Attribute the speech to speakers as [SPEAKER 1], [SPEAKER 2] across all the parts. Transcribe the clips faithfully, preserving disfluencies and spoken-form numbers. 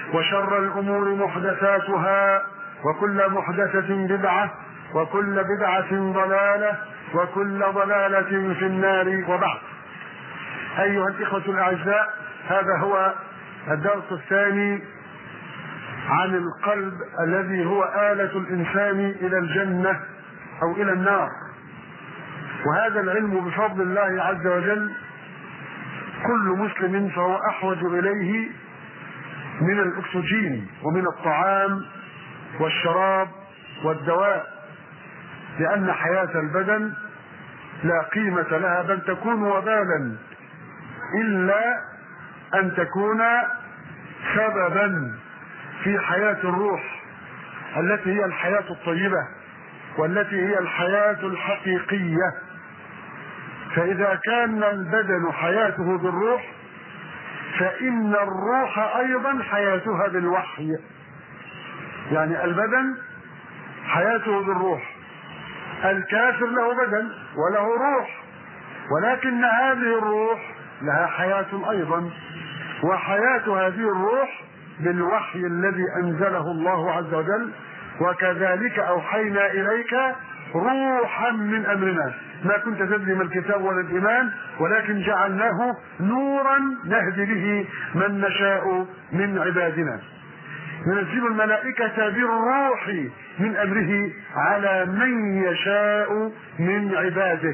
[SPEAKER 1] وشر الأمور محدثاتها، وكل محدثة بدعة، وكل بدعة ضلالة، وكل ضلالة في النار. وبعد، أيها الإخوة الأعزاء، هذا هو الدرس الثاني عن القلب الذي هو آلة الإنسان إلى الجنة أو إلى النار. وهذا العلم بفضل الله عز وجل كل مسلم فهو أحوج إليه من الأكسجين ومن الطعام والشراب والدواء، لأن حياة البدن لا قيمة لها، بل تكون وبالا إلا أن تكون سببا في حياة الروح التي هي الحياة الطيبة والتي هي الحياة الحقيقية. فإذا كان البدن حياته بالروح، فإن الروح أيضا حياتها بالوحي. يعني البدن حياته بالروح، الكافر له بدن وله روح، ولكن هذه الروح لها حياة أيضا، وحياة هذه الروح بالوحي الذي أنزله الله عز وجل. وكذلك أوحينا إليك روحا من أمرنا ما كنت تدري ما الكتاب ولا الإيمان، ولكن جعلناه نورا نهدي به من نشاء من عبادنا. ننزل الملائكة بالروح من أمره على من يشاء من عباده.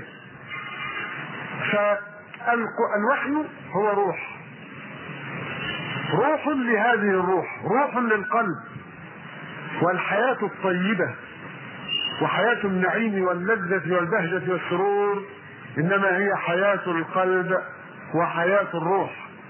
[SPEAKER 1] فالوحي هو روح، روح لهذه الروح، روح للقلب، والحياة الطيبة وحياة النعيم واللذة والبهجة والسرور إنما هي حياة القلب وحياة الروح.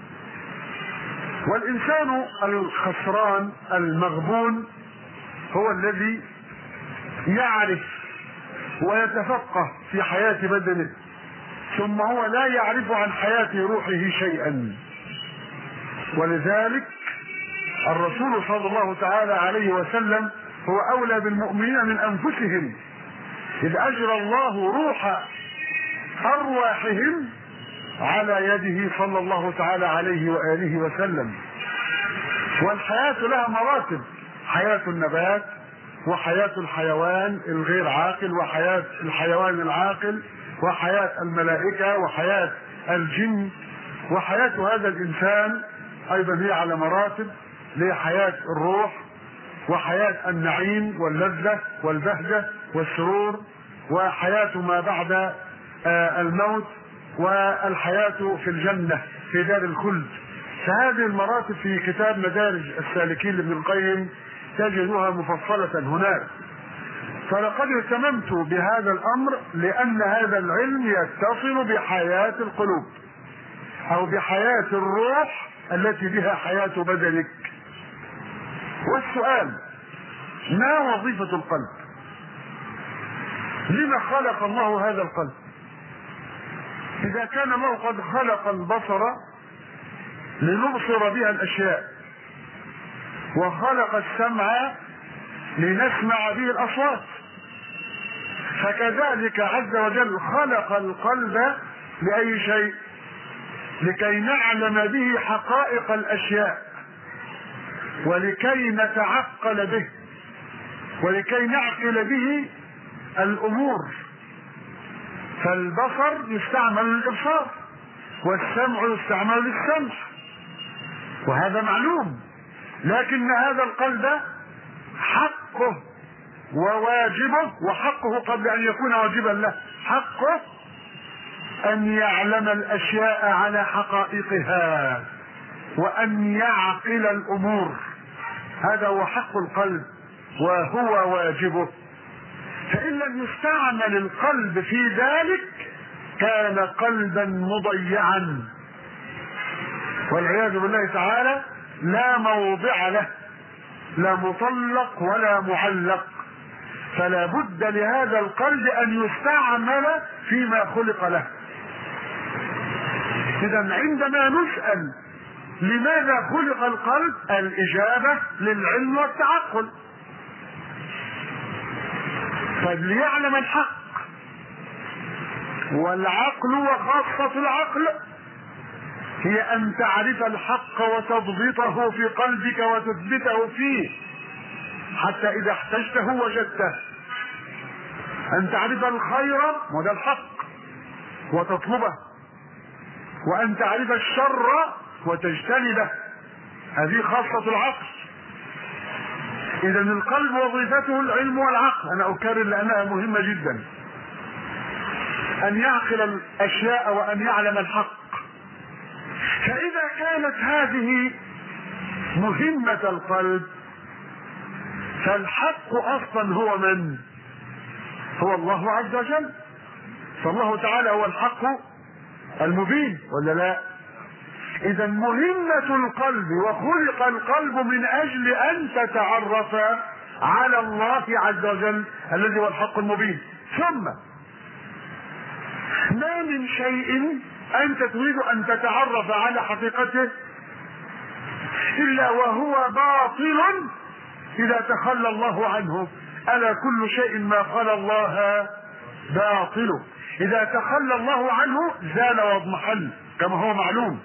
[SPEAKER 1] والإنسان الخسران المغبون هو الذي يعرف ويتفقه في حياة بدنه، ثم هو لا يعرف عن حياة روحه شيئا. ولذلك الرسول صلى الله تعالى عليه وسلم هو أولى بالمؤمنين من أنفسهم، إذ أجرى الله روح أرواحهم على يده صلى الله تعالى عليه وآله وسلم. والحياة لها مراتب: حياة النبات، وحياة الحيوان الغير عاقل، وحياة الحيوان العاقل، وحياة الملائكة، وحياة الجن، وحياة هذا الإنسان أيضا هي على مراتب، لحياة الروح، وحياة النعيم واللذة والبهجة والسرور، وحياة ما بعد الموت، والحياة في الجنة في دار الخلد. فهذه المراتب في كتاب مدارج السالكين لابن القيم تجدها مفصلة هناك. فلقد اهتممت بهذا الأمر لأن هذا العلم يتصل بحياة القلوب أو بحياة الروح التي بها حياة بدنك. والسؤال: ما وظيفة القلب؟ لما خلق الله هذا القلب؟ إذا كان الله قد خلق البصر لنبصر بها الأشياء، وخلق السمع لنسمع به الأصوات، فكذلك عز وجل خلق القلب لأي شيء؟ لكي نعلم به حقائق الأشياء، ولكي نتعقل به، ولكي نعقل به الأمور. فالبصر يستعمل للإبصار، والسمع يستعمل للسمع، وهذا معلوم. لكن هذا القلب حقه وواجبه، وحقه قبل أن يكون واجبا له، حقه أن يعلم الأشياء على حقائقها، وأن يعقل الأمور. هذا هو حق القلب وهو واجبه. فإن لم يستعمل القلب في ذلك كان قلبا مضيعا والعياذ بالله تعالى، لا موضع له، لا مطلق ولا معلق. فلا بد لهذا القلب أن يستعمل فيما خلق له. إذا عندما نسأل لماذا خلق القلب، الإجابة للعلم والتعقل، فليعلم الحق، والعقل وخاصة العقل هي ان تعرف الحق وتضبطه في قلبك وتثبته فيه حتى اذا احتجته وجدته. ان تعرف الخير وده الحق وتطلبه، وان تعرف الشر وتجتنبه، هذه خاصة العقل. اذا القلب وظيفته العلم والعقل، انا اكرر لانها مهمة جدا، ان يعقل الاشياء وان يعلم الحق. فاذا كانت هذه مهمة القلب، فالحق اصلا هو من؟ هو الله عز وجل. فالله تعالى هو الحق المبين ولا لا؟ اذا مهمة القلب، وخلق القلب من اجل ان تتعرف على الله عز وجل الذي هو الحق المبين. ثم ما من شيء انت تريد ان تتعرف على حقيقته الا وهو باطل اذا تخلى الله عنه. الا كل شيء ما خلا الله باطل، اذا تخلى الله عنه زال واضمحل كما هو معلوم.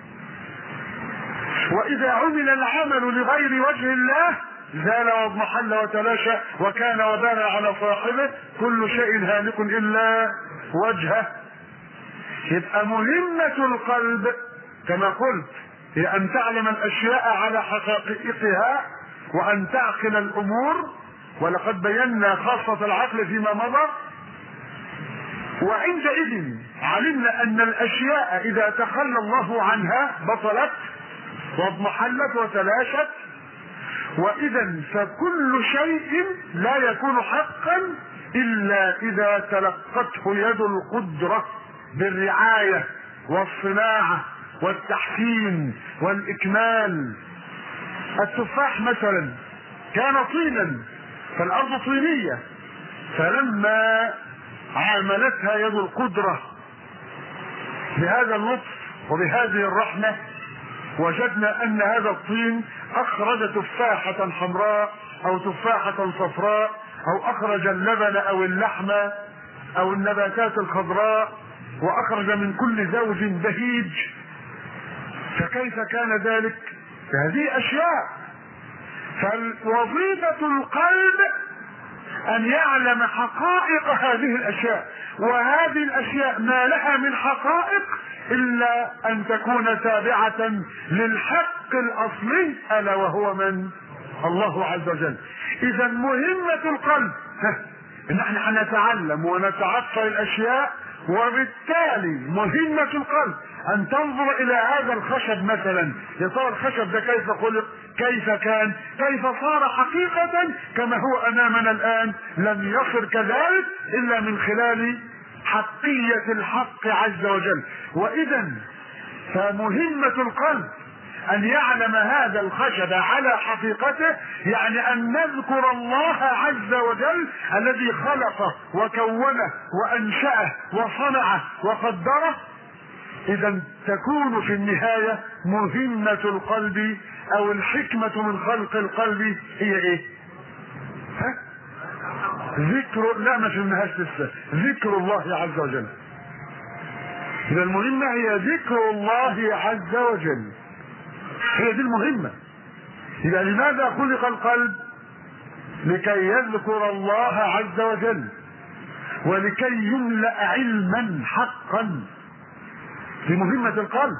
[SPEAKER 1] واذا عمل العمل لغير وجه الله زال واضمحل وتلاشى وكان وبال على صاحبه. كل شيء هالك الا وجهه. يبقى مهمة القلب كما قلت هي ان تعلم الاشياء على حقائقها وان تعقل الامور، ولقد بينا خاصة العقل فيما مضى. وعندئذ علمنا ان الاشياء اذا تخلى الله عنها بطلت واضمحلت وتلاشت. واذا فكل شيء لا يكون حقا الا اذا تلقته يد القدرة بالرعاية والصناعة والتحسين والاكمال. التفاح مثلا كان طينا، فالارض طينية، فلما عاملتها يد القدرة بهذا اللطف وبهذه الرحمة وجدنا ان هذا الطين اخرج تفاحة حمراء او تفاحة صفراء او اخرج اللبن او اللحم او النباتات الخضراء واخرج من كل زوج بهيج. فكيف كان ذلك؟ هذه اشياء. فوظيفة القلب ان يعلم حقائق هذه الاشياء، وهذه الاشياء ما لها من حقائق الا ان تكون تابعة للحق الاصلي الا وهو من؟ الله عز وجل. اذا مهمة القلب ان احنا هنتعلم ونتعطى الاشياء، وبالتالي مهمة القلب ان تنظر الى هذا الخشب مثلا، يا ترى الخشب ده كيف خلق؟ كيف كان؟ كيف صار حقيقة كما هو امامنا الان؟ لم يصر كذلك الا من خلال حقية الحق عز وجل. واذا فمهمة القلب ان يعلم هذا الخشب على حقيقته، يعني ان نذكر الله عز وجل الذي خلقه وكونه وانشأه وصنعه وقدره. اذا تكون في النهاية مهمة القلب او الحكمة من خلق القلب هي ايه؟ ها؟ ذكر، لا ما فهمناهاش لسه. ذكر الله عز وجل. اذا المهمة هي ذكر الله عز وجل، هي دي المهمة. إذا لماذا خلق القلب؟ لكي يذكر الله عز وجل ولكي يملأ علما حقا. في مهمة القلب.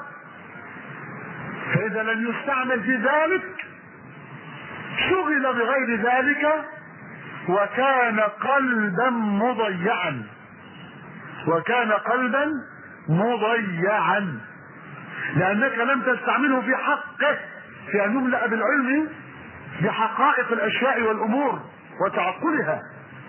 [SPEAKER 1] فإذا لم يستعمل في ذلك شغل بغير ذلك وكان قلبا مضيعا، وكان قلبا مضيعا لأنك لم تستعمله في حقه، في أن يملأ بالعلم بحقائق الأشياء والأمور وتعقلها.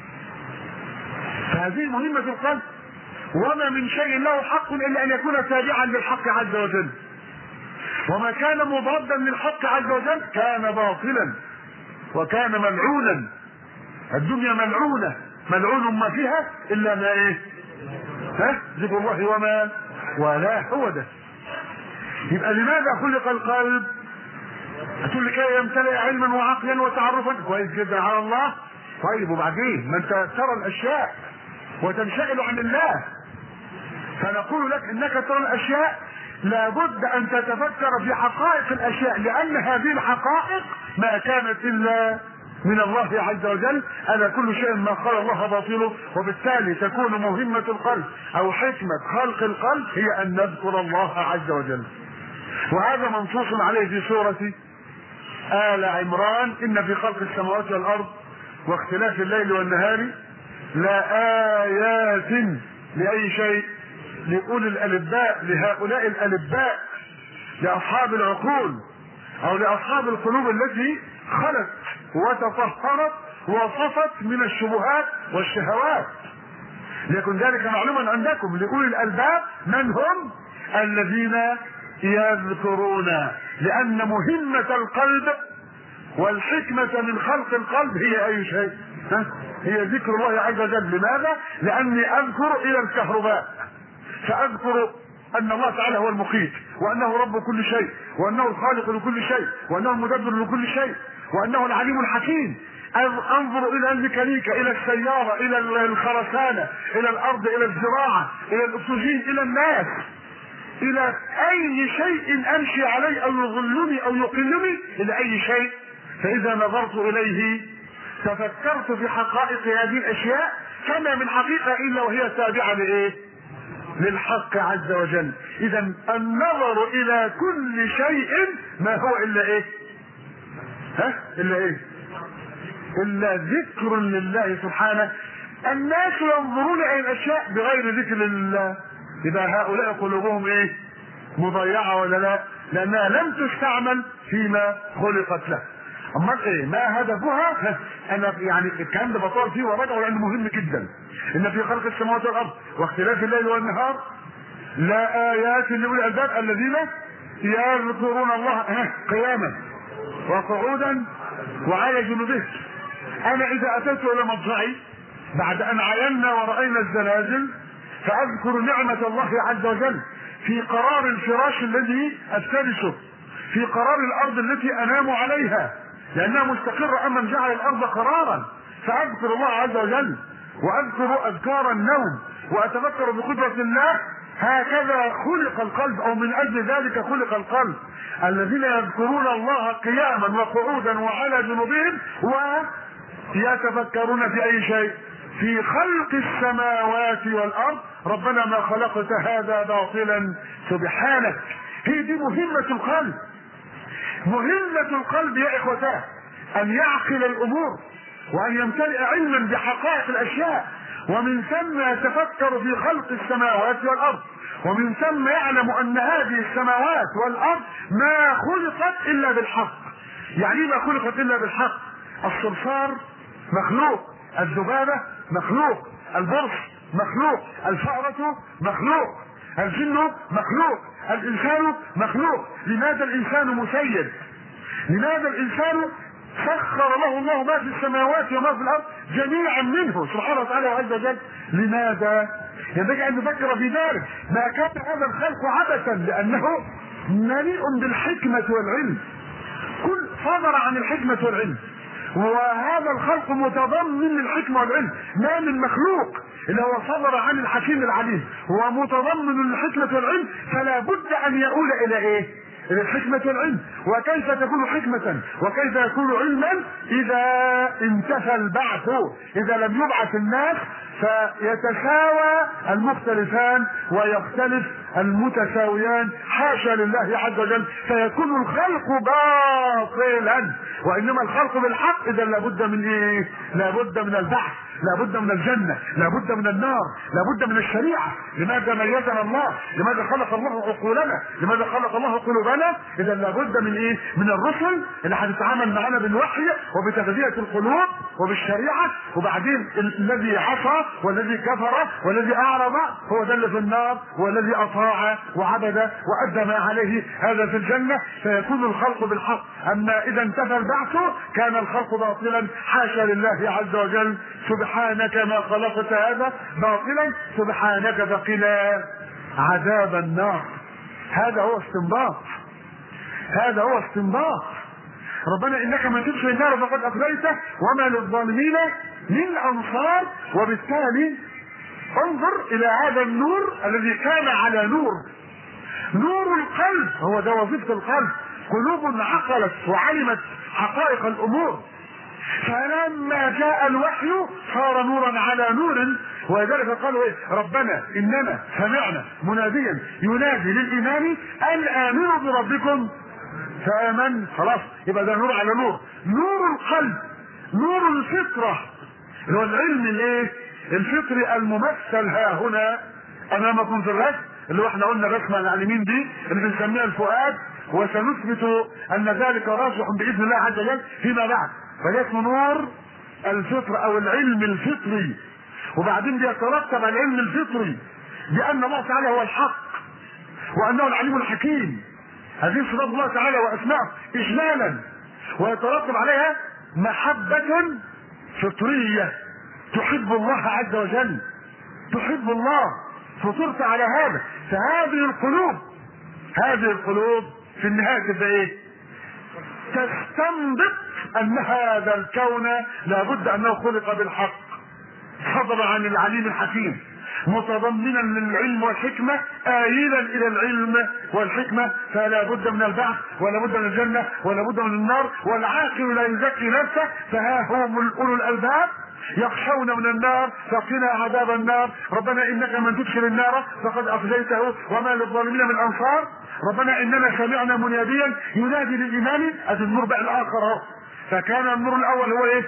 [SPEAKER 1] فهذه مهمة القلب. وما من شيء له حق إلا أن يكون تابعا للحق عز وجل، وما كان مضادا للحق عز وجل كان باطلا وكان ملعونا. الدنيا ملعونة، ملعون ما فيها إلا ما إيه؟ ها؟ ذكر الله وما ولا هو ده. يبقى لماذا خلق القلب؟ هتقول لي كي يمتلئ علما وعقلا وتعرفا، كويس جدا على الله. طيب وبعدين ما انت ترى الاشياء وتنشغل عن الله، فنقول لك انك ترى الاشياء لابد ان تتفكر في حقائق الاشياء، لان هذه الحقائق ما كانت الا من الله عز وجل. الا كل شيء ما قال الله باطله، وبالتالي تكون مهمة القلب او حكمة خلق القلب هي ان نذكر الله عز وجل. وهذا منصوص عليه في سورة آل عمران: إن في خلق السماوات والأرض واختلاف الليل والنهار لآيات لأي شيء لأولي الألباء، لهؤلاء الألباء، لأصحاب العقول أو لأصحاب القلوب التي خلت وتطهرت وصفت من الشبهات والشهوات. ليكن ذلك معلوما عندكم. لأولي الألباب من هم؟ الذين يذكرون، لأن مهمة القلب والحكمة من خلق القلب هي أي شيء؟ هي ذكر الله عز وجل. لماذا؟ لأني أذكر إلى الكهرباء، فأذكر أن الله تعالى هو المقيت، وأنه رب كل شيء، وأنه الخالق لكل شيء، وأنه المدبر لكل شيء، وأنه العليم الحكيم. انظر الى الميكانيكا، الى السيارة، الى الخرسانة، الى الارض، الى الزراعة، الى الاكسجين، الى الناس، الى اي شيء امشي عليه او يظلني او يقلني، الى اي شيء. فاذا نظرت اليه تفكرت في حقائق هذه الاشياء، فما من حقيقة الا وهي تابعة لايه؟ للحق عز وجل. اذا النظر الى كل شيء ما هو الا ايه؟ ها؟ الا ايه؟ إلا ذكر لله سبحانه. الناس ينظرون إلى الأشياء بغير ذكر لله، يبقى هؤلاء قلوبهم إيه؟ مضيعة ولا لا؟ لأنها لم تستعمل فيما خلقت له. أما إيه؟ ما هدفها؟ أنا يعني الكلام ده بطال فيه ورجعه لأنه مهم جدا. إن في خلق السماوات والأرض واختلاف الليل والنهار لا آيات لأولي الألباب الذين يذكرون الله قياما وقعودا وعلى جنوبهم. انا اذا اتيت الى مضجعي بعد ان عينا ورأينا الزلازل فاذكر نعمة الله عز وجل في قرار الفراش الذي افترشه، في قرار الارض التي انام عليها لانها مستقرة، اما جعل الارض قرارا، فاذكر الله عز وجل واذكر اذكار النوم واتذكر بقدرة الله. هكذا خلق القلب، او من اجل ذلك خلق القلب. الذين يذكرون الله قياما وقعودا وعلى جنوبهم ويتفكرون في اي شيء؟ في خلق السماوات والارض. ربنا ما خلقت هذا باطلا سبحانك. هي دي مهمة القلب. مهمة القلب يا اخوتاه ان يعقل الامور وان يمتلئ علما بحقائق الاشياء، ومن ثم يتفكر في خلق السماوات والارض، ومن ثم يعلم ان هذه السماوات والارض ما خلقت الا بالحق. يعني ما خلقت الا بالحق؟ الصرصار مخلوق، الذبابة مخلوق، البرص مخلوق، الفأرة مخلوق، الجن مخلوق، الانسان مخلوق. لماذا الانسان مسيد؟ لماذا الانسان سخر له الله ما في السماوات وما في الارض جميعا منه سبحانه وتعالى عز وجل؟ لماذا؟ ينبغي ان نفكر في ذلك. ما كان هذا الخلق عبثا، لانه مليء بالحكمة والعلم، كل صدر عن الحكمة والعلم، وهذا الخلق متضمن للحكمة والعلم. ما من مخلوق اللي هو صدر عن الحكيم العليم هو متضمن للحكمة والعلم، فلا بد ان يؤول الى ايه؟ الى الحكمة والعلم. وكيف تكون حكمة وكيف يكون علما؟ اذا انتفى البعث، اذا لم يبعث الناس فيتساوى المختلفان ويختلف المتساويان، حاشا لله عز وجل، فيكون الخلق باطلا. وانما الخلق بالحق. اذا لابد من ايه؟ لابد من البعث، لابد من الجنة، لابد من النار، لابد من الشريعة. لماذا ميزنا الله؟ لماذا خلق الله عقولنا؟ لماذا خلق الله قلوبنا؟ اذا لابد من ايه؟ من الرسل اللي هتتعامل معنا بالوحي وبتغذية القلوب وبالشريعة. وبعدين الذي عصى والذي كفر والذي اعرض هو ده اللي في النار، والذي اطاع وعبد وادى ما عليه هذا في الجنة. فيكون الخلق بالحق. اما اذا انتفى البعث كان الخلق باطلا، حاشا لله عز وجل. سبحانك ما خلقت هذا باطلا، سبحانك فقنا عذاب النار. هذا هو استنباط، هذا هو استنباط. ربنا انك من تدخل النار فقد اخزيته وما للظالمين من انصار. وبالتالي انظر الى هذا النور الذي كان على نور، نور القلب هو ده وظيفة القلب. قلوب عقلت وعلمت حقائق الامور، فلما جاء الوحي صار نورا على نور. ولذلك قالوا ايه؟ ربنا اننا سمعنا مناديا ينادي للايمان ان امنوا بربكم فامن. خلاص يبقى ده نور على نور. نور القلب نور الفطره اللي هو العلم الايه؟ الفطري الممثل ها هنا امامكم في الرسم، اللي هو احنا قلنا الرسمه على اليمين دي اللي بنسميها الفؤاد، وسنثبت ان ذلك راجح باذن الله عز وجل فيما بعد. فده اسمه نور الفطر او العلم الفطري. وبعدين بيترتب على العلم الفطري بان الله تعالى هو الحق وانه العليم الحكيم. هذه صفات الله تعالى واسماءه اجمالا، ويترتب عليها محبة فطرية تحب الله عز وجل، تحب الله، فطرت على هذا. فهذه القلوب هذه القلوب في النهاية تبقى ايه؟ تستنبط ان هذا الكون لابد انه خلق بالحق، صدر عن العليم الحكيم، متضمنا للعلم والحكمة، آيلا الى العلم والحكمة. فلا بد من البعث ولا بد من الجنة ولا بد من النار، والعاقل لا يزكي نفسه. فها هم اولو الالباب يخشون من النار فقنا عذاب النار. ربنا انك من تدخل النار فقد اخزيته وما للظالمين من انصار. ربنا اننا سمعنا مناديا ينادي للايمان. ادي النور بقى الاخر اهو. فكان النور الاول هو ايه؟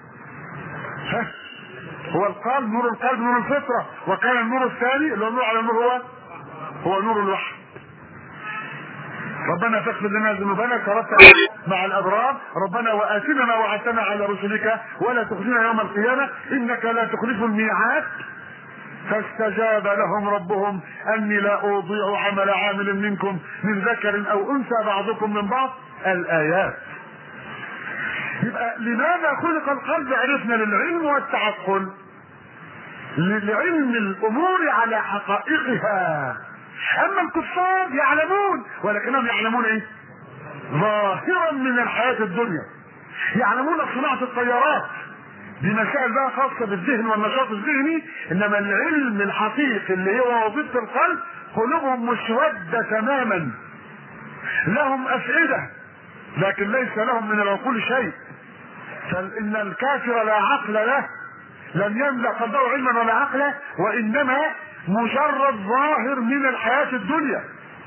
[SPEAKER 1] هو القلب، نور القلب نور الفطره. وكان النور الثاني اللي هو النور على النور هو هو نور الوحي. ربنا فاغفر لنا ذنوبنا ترتب مع الابرار. ربنا واتنا ما وعدتنا على رسلك ولا تخزنا يوم القيامه انك لا تخلف الميعاد. فاستجاب لهم ربهم اني لا اضيع عمل عامل منكم من ذكر او انثى بعضكم من بعض. الايات. يبقى لماذا خلق القلب؟ عرفنا للعلم والتعقل، لعلم الامور على حقائقها. اما الكفار يعلمون، ولكنهم يعلمون ايه؟ ظاهرا من الحياة الدنيا. يعلمون صناعة الطيارات، دي مسائل بقى خاصة بالذهن والنشاط الذهني. انما العلم الحقيقي اللي هو وظيفة القلب، قلوبهم مسودة تماما، لهم افئدة لكن ليس لهم من العقول شيء. فان الكافر لا عقل له، لم يملأ قلبه علما ولا عقلا، وانما مجرد ظاهر من الحياة الدنيا.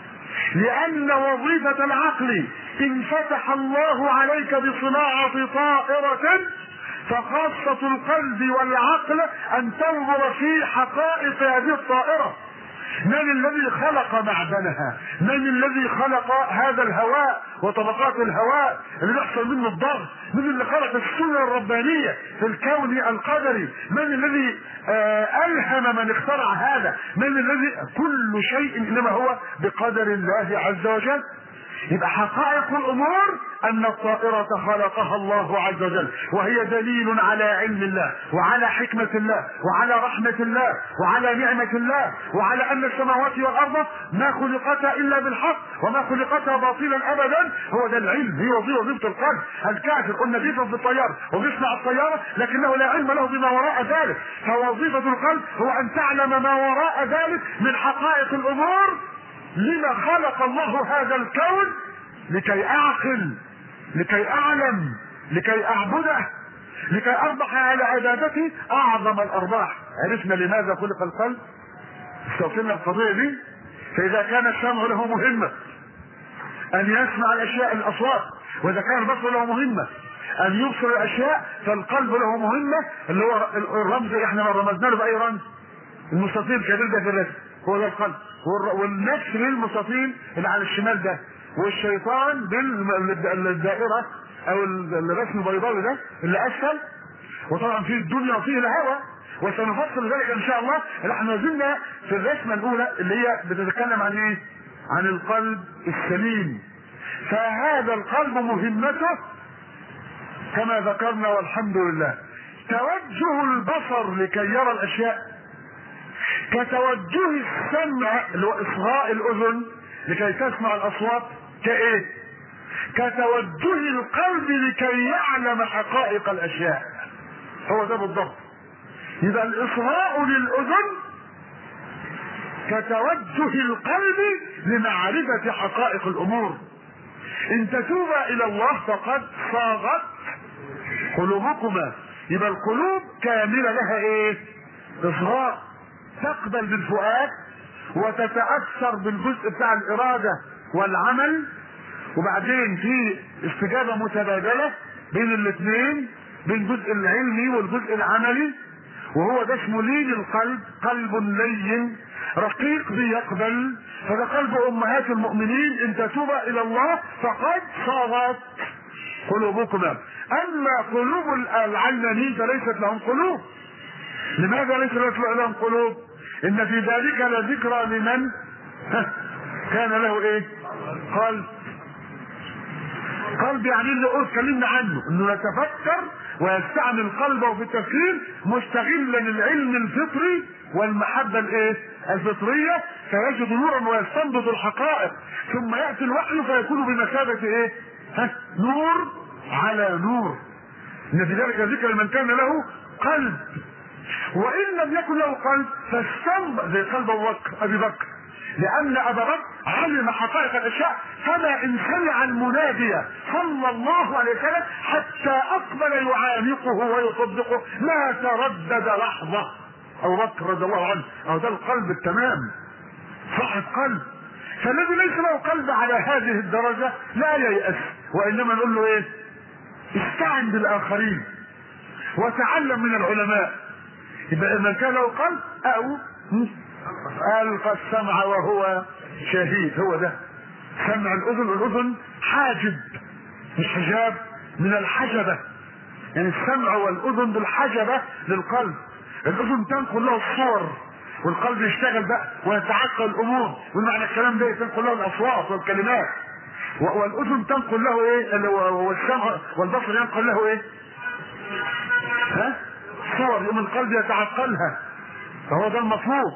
[SPEAKER 1] لان وظيفة العقل ان فتح الله عليك بصناعة طائرة، فخاصة القلب والعقل ان تنظر في حقائق هذه الطائرة. من الذي خلق معدنها؟ من الذي خلق هذا الهواء وطبقات الهواء اللي بيحصل منه الضغط؟ من اللي خلق السنة الربانية في الكون القدري؟ من الذي آه ألهم من اخترع هذا؟ من الذي؟ كل شيء انما هو بقدر الله عز وجل. يبقى حقائق الامور ان الطائرة خلقها الله عز وجل، وهي دليل على علم الله وعلى حكمة الله وعلى رحمة الله وعلى نعمة الله، وعلى ان السماوات والارض ما خلقتا الا بالحق وما خلقتا باطلا ابدا. هو ده العلم، هي وظيفة القلب. الكافر قلنا بيفهم في الطيارة وبيصنع الطيارة لكنه لا علم له بما وراء ذلك. فوظيفة القلب هو ان تعلم ما وراء ذلك من حقائق الامور. لما خلق الله هذا الكون؟ لكي اعقل، لكي اعلم، لكي اعبده، لكي اربح على عبادتي اعظم الارباح. عرفنا لماذا خلق القلب، استوفينا القضية دي. فاذا كان السمع له مهمة ان يسمع الاشياء الاصوات، واذا كان البصر له مهمة ان يبصر الاشياء، فالقلب له مهمة اللي هو الرمز. احنا ما رمزنا له باي رمز؟ المستطيل كبير ده في الرسم هو ده القلب، والنفس للمستطيل اللي على الشمال ده، والشيطان بالدائرة او الرسم البيضاوي ده اللي اسفل. وطبعا فيه الدنيا وفيه الهوى، وسنفصل ذلك ان شاء الله. احنا زلنا في الرسمة الاولى اللي هي بتتكلم عن ايه؟ عن القلب السليم. فهذا القلب مهمته كما ذكرنا والحمد لله توجه البصر لكي يرى الاشياء، كتوجه السمع اللي هو اصغاء الاذن لكي تسمع الاصوات، كايه؟ كتوجه القلب لكي يعلم حقائق الاشياء. هو ده بالضبط. يبقى الاصغاء للاذن كتوجه القلب لمعرفة حقائق الامور. ان تتوبا الى الله فقد صاغت قلوبكما. يبقى القلوب كاملة لها ايه؟ اصغاء، تقبل بالفؤاد وتتأثر بالجزء بتاع الارادة والعمل، وبعدين في استجابة متبادلة بين الاثنين، بين الجزء العلمي والجزء العملي، وهو ده اسمه لين القلب. قلب لين رقيق بيقبل، فده قلب امهات المؤمنين. ان تتوبا الى الله فقد صاغت قلوبكما. اما قلوب العلمانيين فليست لهم قلوب. لماذا ليس لهم قلوب؟ ان في ذلك لذكرى لمن كان له ايه؟ قلب. قلب يعني اللي اتكلمنا عنه، انه يتفكر ويستعمل قلبه في التفكير مستغلا العلم الفطري والمحبة الايه؟ الفطرية، فيجد نورا ويستنبط الحقائق، ثم يأتي الوحي فيكون بمثابة ايه؟ ها؟ نور على نور. ان في ذلك ذكر لمن كان له قلب. وان لم يكن له قلب فاستنبط، زي قلب ابو بكر ابي بكر، لان ابا بكر علم حقائق الاشياء، فما ان سمع المنادي صلى الله عليه وسلم حتى اقبل يعانقه ويصدقه ما تردد لحظه. ابو بكر رضي الله عنه، او ده القلب التمام، صاحب قلب. فالذي ليس له قلب على هذه الدرجه لا ييأس، وانما نقول له ايه؟ استعن بالاخرين وتعلم من العلماء. يبقى من كان له قلب او ألقى السمع وهو شهيد. هو ده سمع الاذن. الاذن حاجب مش حجاب، من الحجبة، يعني السمع والاذن بالحجبة للقلب. الاذن تنقل له الصور والقلب يشتغل بقى ويتعقل الامور، والمعنى الكلام ده تنقل له الاصوات والكلمات، والاذن تنقل له ايه؟ والسمع والبصر ينقل له ايه؟ ها؟ صور، يوم القلب يتعقلها. فهو ده المطلوب.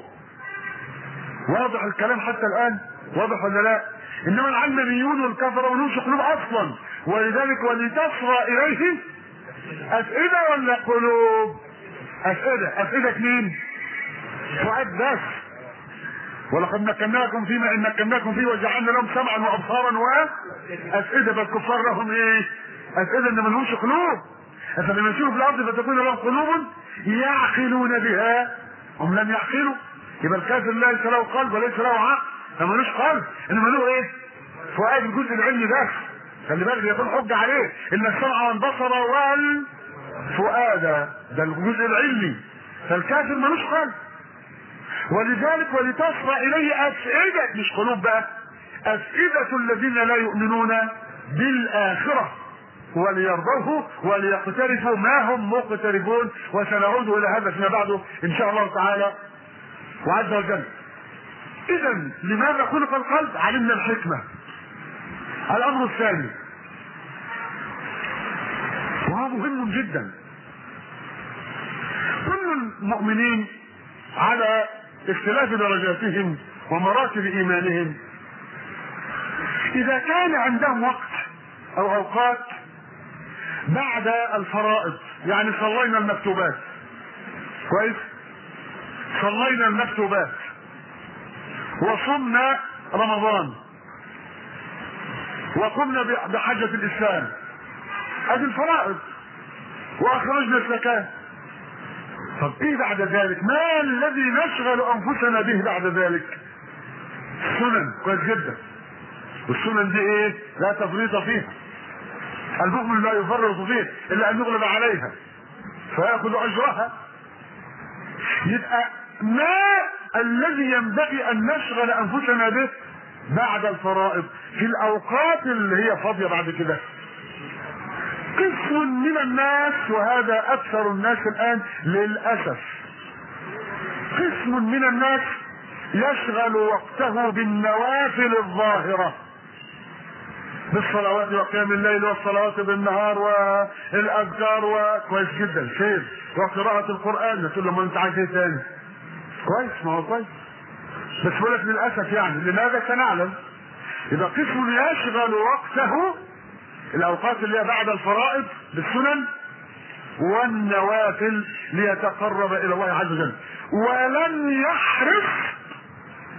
[SPEAKER 1] واضح الكلام حتى الان؟ واضح ولا لا؟ انما العلمانيون والكفره ملوش قلوب اصلا، ولذلك ولتصغى اليه افئده ولا قلوب؟ افئده. افئده مين؟ فؤاد بس. ولقد مكناكم فيما ان مكناكم فيه وجعلنا لهم سمعا وابصارا وافئده. بل الكفار لهم ايه؟ افئده ان ملهمش قلوب. فلما يسيروا في الارض فتكون لهم قلوب يعقلون بها، هم لم يعقلوا. يبقى الكافر ليس له قلب وليس له عقل، فمالوش قلب، انما له ايه؟ فؤاد، الجزء العلمي بس. خلي بالك يكون حجه عليه ان السمع والبصر والفؤاد ده الجزء العلمي، فالكافر مالوش قلب. ولذلك ولتصغى اليه افئده، مش قلوب بقى، افئده الذين لا يؤمنون بالاخره وليرضوه وليقترفوا ما هم مقترفون. وسنعود الى هذا فيما بعده ان شاء الله تعالى وعز وجل. اذا لماذا خلق القلب؟ علمنا الحكمة. الامر الثاني وهو مهم جدا، كل المؤمنين على اختلاف درجاتهم ومراتب ايمانهم اذا كان عندهم وقت او اوقات بعد الفرائض، يعني صلينا المكتوبات كويس، صلينا المكتوبات وصمنا رمضان وقمنا بحجة الاسلام، هذه الفرائض، واخرجنا الزكاة. طب ايه بعد ذلك؟ ما الذي نشغل انفسنا به بعد ذلك؟ السنن. كويس جدا. والسنن دي ايه؟ لا تفريط فيها، المؤمن لا يفرط فيه الا ان يغلب عليها فياخذ اجرها. يبقى ما الذي ينبغي ان نشغل انفسنا به بعد الفرائض في الاوقات اللي هي فاضيه بعد كده؟ قسم من الناس، وهذا اكثر الناس الان للاسف، قسم من الناس يشغل وقته بالنوافل الظاهره، بالصلوات وقيام الليل والصلوات بالنهار والاذكار، وكويس جدا خير، وقراءة القرآن. تقول له ما انت عايز ايه تاني؟ كويس، ما هو كويس، بس بقول لك للاسف يعني لماذا سنعلم. يبقى قسم يشغل وقته الاوقات اللي هي بعد الفرائض بالسنن والنوافل ليتقرب الى الله عز وجل، ولن يحرص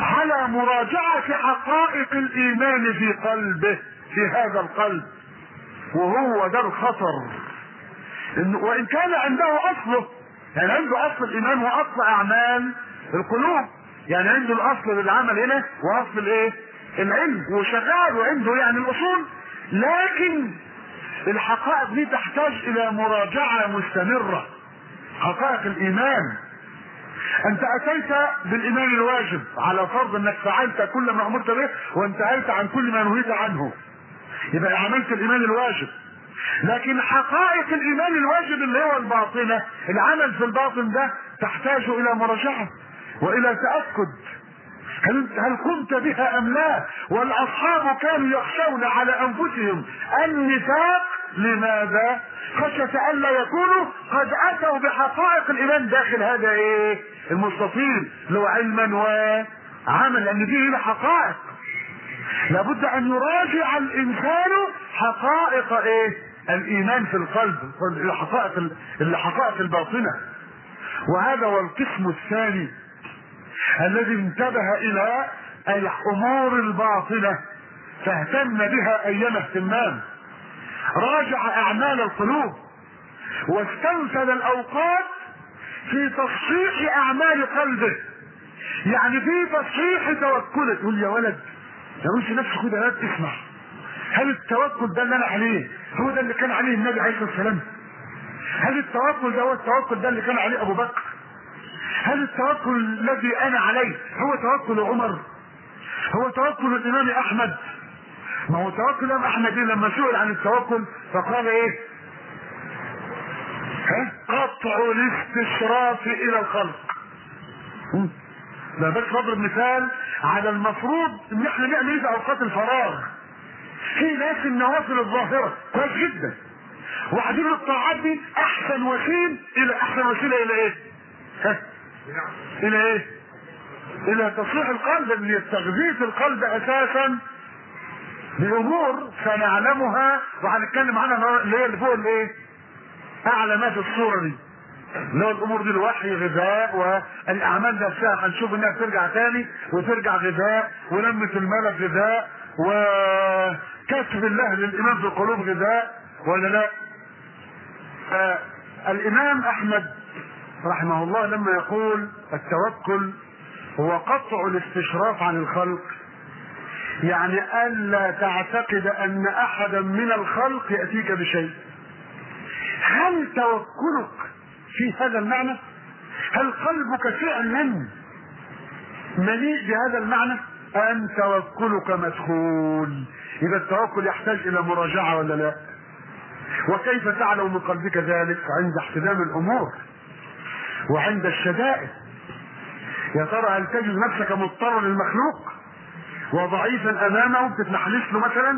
[SPEAKER 1] على مراجعة حقائق الإيمان في قلبه، في هذا القلب. وهو ده الخطر، إن وإن كان عنده أصله، يعني عنده أصل الإيمان وأصل أعمال القلوب، يعني عنده الأصل للعمل هنا وأصل الإيه؟ العلم، وشغال وعنده يعني الأصول، لكن الحقائق دي تحتاج إلى مراجعة مستمرة. حقائق الإيمان، أنت أتيت بالإيمان الواجب على فرض أنك فعلت كل ما أمرت به وانتهيت عن كل ما نهيت عنه، يبقى عملت الإيمان الواجب. لكن حقائق الإيمان الواجب اللي هو الباطنة، العمل في الباطن ده تحتاج إلى مراجعة وإلى تأكد، هل, هل قمت بها أم لا؟ والأصحاب كانوا يخشون على أنفسهم النفاق. لماذا؟ خشية ألا يكونوا قد أتوا بحقائق الإيمان داخل هذا إيه؟ المستطيل، لو علما وعمل، لأن دي هي حقائق. لابد أن يراجع الإنسان حقائق إيه؟ الإيمان في القلب، الحقائق الحقائق الباطنة. وهذا هو القسم الثاني الذي انتبه إلى الأمور الباطنة فاهتم بها أيما اهتمام. راجع أعمال القلوب واستنفذ الأوقات في تصحيح أعمال قلبه، يعني في تصحيح توكله. تقول يا ولد يا قولش نفسك كده، لا تسمع، هل التوكل ده اللي أنا عليه هو ده اللي كان عليه النبي عليه الصلاة والسلام؟ هل التوكل ده هو التوكل ده اللي كان عليه أبو بكر؟ هل التوكل الذي أنا عليه هو توكل عمر؟ هو توكل الإمام أحمد؟ ما هو توكل الإمام أحمد لما سئل عن التوكل فقال إيه؟ ها؟ قطع الاستشراف إلى الخلق. ده بس بضرب مثال على المفروض إن إحنا نعمل إيه في أوقات الفراغ. في ناس النوافل الظاهرة كويس جدا، وبعدين الطاعات دي أحسن وسيل إلى أحسن وسيلة إلى إيه؟ ها؟ الى ايه؟ الى تصحيح القلب، اللي تغذية القلب اساسا بامور سنعلمها وهنتكلم عنها، اللي هي اللي فوق الايه؟ اعلى ما في الصورة دي، اللي هو الامور دي الوحي غذاء، والاعمال نفسها هنشوف انها بترجع تاني وترجع غذاء، ولمة الملك غذاء، وكسب الله للايمان في القلوب غذاء، ولا لا؟ آه الامام احمد رحمه الله لما يقول التوكل هو قطع الاستشراف عن الخلق، يعني ألا تعتقد أن أحدا من الخلق يأتيك بشيء. هل توكلك في هذا المعنى؟ هل قلبك فعلا مليء بهذا المعنى؟ أم توكلك مدخول؟ إذا التوكل يحتاج إلى مراجعة ولا لا؟ وكيف تعلم من قلبك ذلك؟ عند احتدام الأمور وعند الشدائد. يا ترى هل تجد نفسك مضطرا للمخلوق وضعيفا امامه بتتنحلش له مثلا،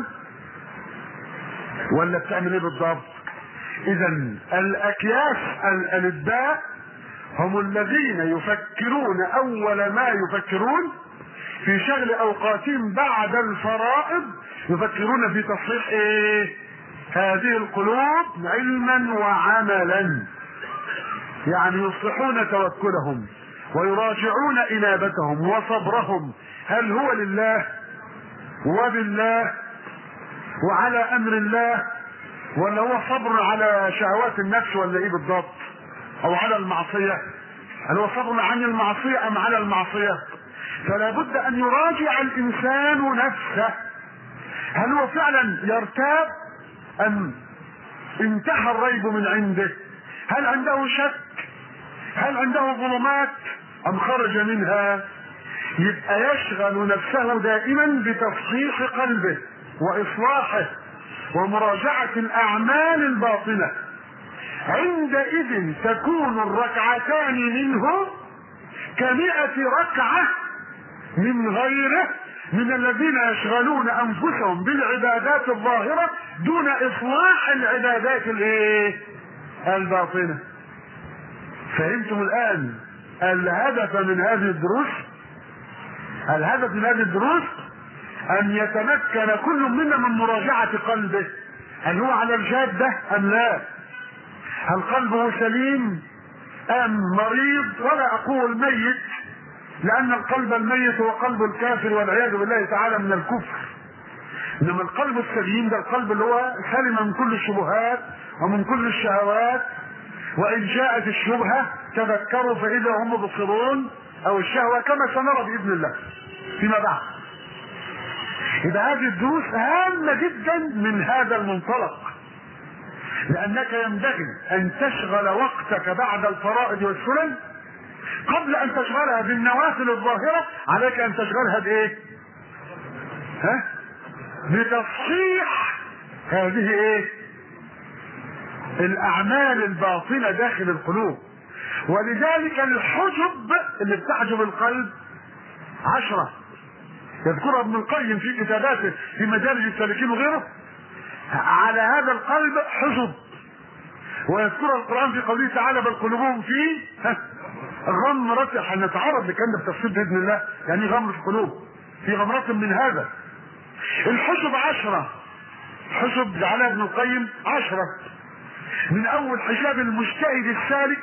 [SPEAKER 1] ولا بتعمل ايه بالضبط؟ اذا الاكياس الالباء هم الذين يفكرون اول ما يفكرون في شغل اوقاتهم بعد الفرائض، يفكرون في تصحيح ايه؟ هذه القلوب علما وعملا، يعني يصلحون توكلهم ويراجعون إنابتهم وصبرهم، هل هو لله وبالله وعلى أمر الله، ولا هو صبر على شهوات النفس، ولا إيه بالضبط؟ أو على المعصية، هل هو صبر عن المعصية أم على المعصية؟ فلا بد أن يراجع الإنسان نفسه، هل هو فعلا يرتاب أم انتهى الريب من عنده؟ هل عنده شك؟ هل عنده ظلمات ام خرج منها؟ يبقى يشغل نفسه دائما بتصحيح قلبه واصلاحه ومراجعة الاعمال الباطنة. عندئذ تكون الركعتان منه كمئة ركعة من غيره من الذين يشغلون انفسهم بالعبادات الظاهرة دون اصلاح العبادات الايه؟ الباطنة. فهمتم الآن الهدف من هذه الدروس؟ الهدف من هذه الدروس أن يتمكن كل منا من مراجعة قلبه، هل هو على الجادة أم لا؟ هل قلبه سليم أم مريض؟ ولا أقول ميت، لان القلب الميت هو قلب الكافر والعياذ بالله تعالى من الكفر. انما القلب السليم ده القلب اللي هو سلم من كل الشبهات ومن كل الشهوات، وان جاءت الشبهه تذكروا فاذا هم مبصرون، او الشهوه كما سنرى باذن الله فيما بعد. اذا هذه الدروس هامه جدا من هذا المنطلق، لانك ينبغي ان تشغل وقتك بعد الفرائض والسنن قبل ان تشغلها بالنوافل الظاهره، عليك ان تشغلها بايه؟ ها؟ بتصحيح هذه ايه؟ الاعمال الباطنه داخل القلوب. ولذلك الحجب اللي بتحجب القلب عشرة يذكرها ابن القيم في كتاباته في مدارج السالكين وغيره. على هذا القلب حجب، ويذكرها القرآن في قوله تعالى بل قلوبهم في غمرة. هنتعرض لكلام بالتفصيل بإذن الله يعني غمرة القلوب، في غمرة من هذا. الحجب عشرة، حجب جعلها ابن القيم عشرة، من أول حجاب المجتهد السالك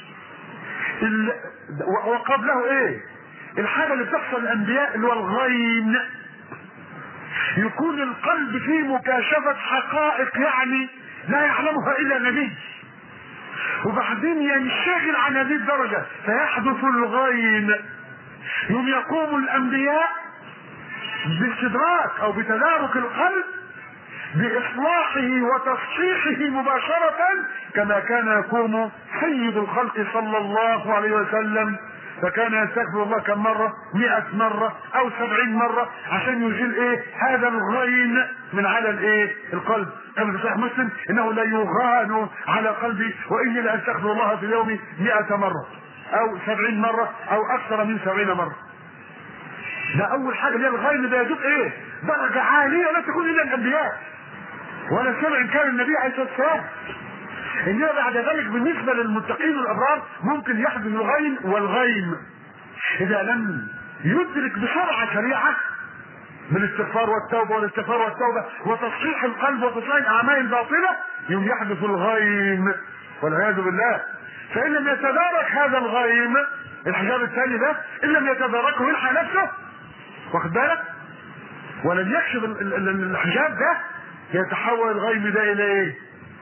[SPEAKER 1] وقبله ايه؟ الحاجة اللي بتحصل للأنبياء اللي هو الغين، يكون القلب فيه مكاشفة حقائق يعني لا يعلمها إلا النبي، وبعدين ينشغل عن هذه الدرجة فيحدث الغين. يوم يقوم الأنبياء باستدراك أو بتدارك القلب بإصلاحه وتصحيحه مباشرة، كما كان يقوم سيد الخلق صلى الله عليه وسلم، فكان يستغفر الله كم مرة؟ مئة مرة أو سبعين مرة عشان يزيل إيه؟ هذا الغين من على الإيه؟ القلب. كما في صحيح مسلم إنه لا يغان على قلبي وإني لأستغفر الله في اليوم مئة مرة أو سبعين مرة أو أكثر من سبعين مرة. ده أول حاجة اللي هي الغين، ده يجب إيه؟ درجة عالية لا تكون إلا الأنبياء ولا سمع إن كان النبي عليه الصلاة والسلام. إنما بعد ذلك بالنسبة للمتقين والأبرار ممكن يحدث الغين والغيم إذا لم يدرك بسرعة شريعة بالاستغفار والتوبة والاستغفار والتوبة وتصحيح القلب وتصحيح الأعمال الباطنة، يوم يحدث الغيم والعياذ بالله. فإن لم يتدارك هذا الغيم، الحجاب الثاني ده إن لم يتداركه يلحق نفسه، واخد بالك؟ ولم يكشف الحجاب ده يتحول الغيم ده إلى إيه؟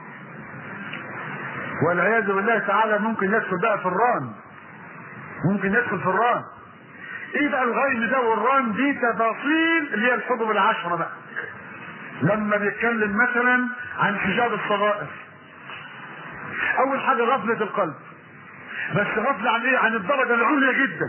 [SPEAKER 1] والعياذ بالله تعالى ممكن يدخل بقى في الران، ممكن يدخل في الران. ايه بقى الغيم ده والران دي؟ تفاصيل اللي هي الحجب العشرة بقى. لما بيتكلم مثلا عن حجاب الصغائر، اول حاجة غفلة القلب، بس غفلة عن ايه؟ عن الدرجة العليا جدا.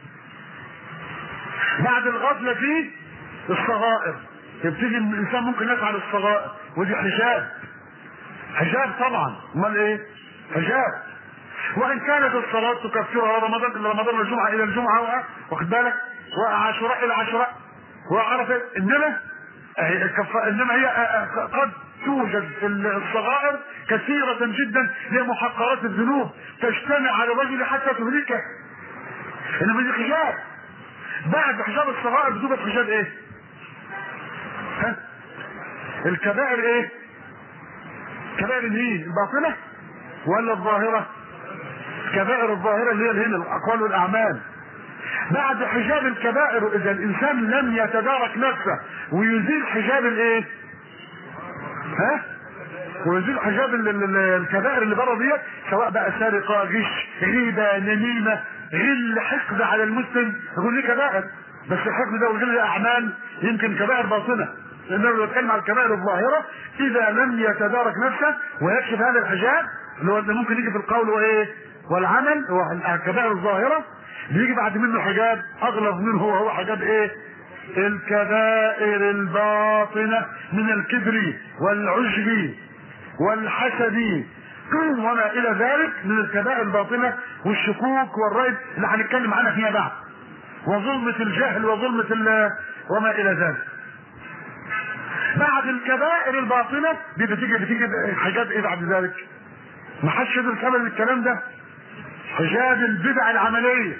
[SPEAKER 1] بعد الغفلة فيه الصغائر، يبتدي الانسان ممكن يفعل الصغائر، ودي حجاب، حجاب طبعا، امال ايه؟ حجاب. وان كانت الصلاة تكفرها رمضان رمضان الجمعة الى الجمعة، واخد بالك، وعاشوراء الى عاشوراء وعرفة، انما انما هي قد توجد الصغائر كثيرة جدا لمحقرات الذنوب تجتمع على الرجل حتى تهلكه، انما دي حجاب. بعد حجاب الصغائر بتوجد حجاب ايه؟ ها؟ الكبائر ايه؟ كبائر الايه؟ الباطنة ولا الظاهرة؟ كبائر الظاهرة اللي هي هنا الاقوال والاعمال. بعد حجاب الكبائر اذا الانسان لم يتدارك نفسه ويزيل حجاب الايه؟ ها؟ ويزيل حجاب الكبائر اللي بره ديت، سواء بقى سرقة، غش، غيبة، نميمة، غل، حقد على المسلم، يقول لي كبائر، بس الحقد ده وغل اعمال يمكن كبائر باطنة، لانه لو اتكلم عن الكبائر الظاهرة اذا لم يتدارك نفسه ويكشف هذا الحجاب اللي هو ممكن يجي في القول وايه؟ والعمل، هو الكبائر الظاهرة بيجي بعد منه حجاب اغلظ منه، وهو حجاب ايه؟ الكبائر الباطنة من الكبر والعجب والحسد وما الى ذلك من الكبائر الباطنة، والشكوك والريب اللي هنتكلم عنها فيما بعد، وظلمة الجهل وظلمة وما الى ذلك. بعد الكبائر الباطنة بتيجي بتيجي حجاب ايه بعد ذلك؟ ما حدش يقدر يكمل الكلام ده. حجاب البدع العملية،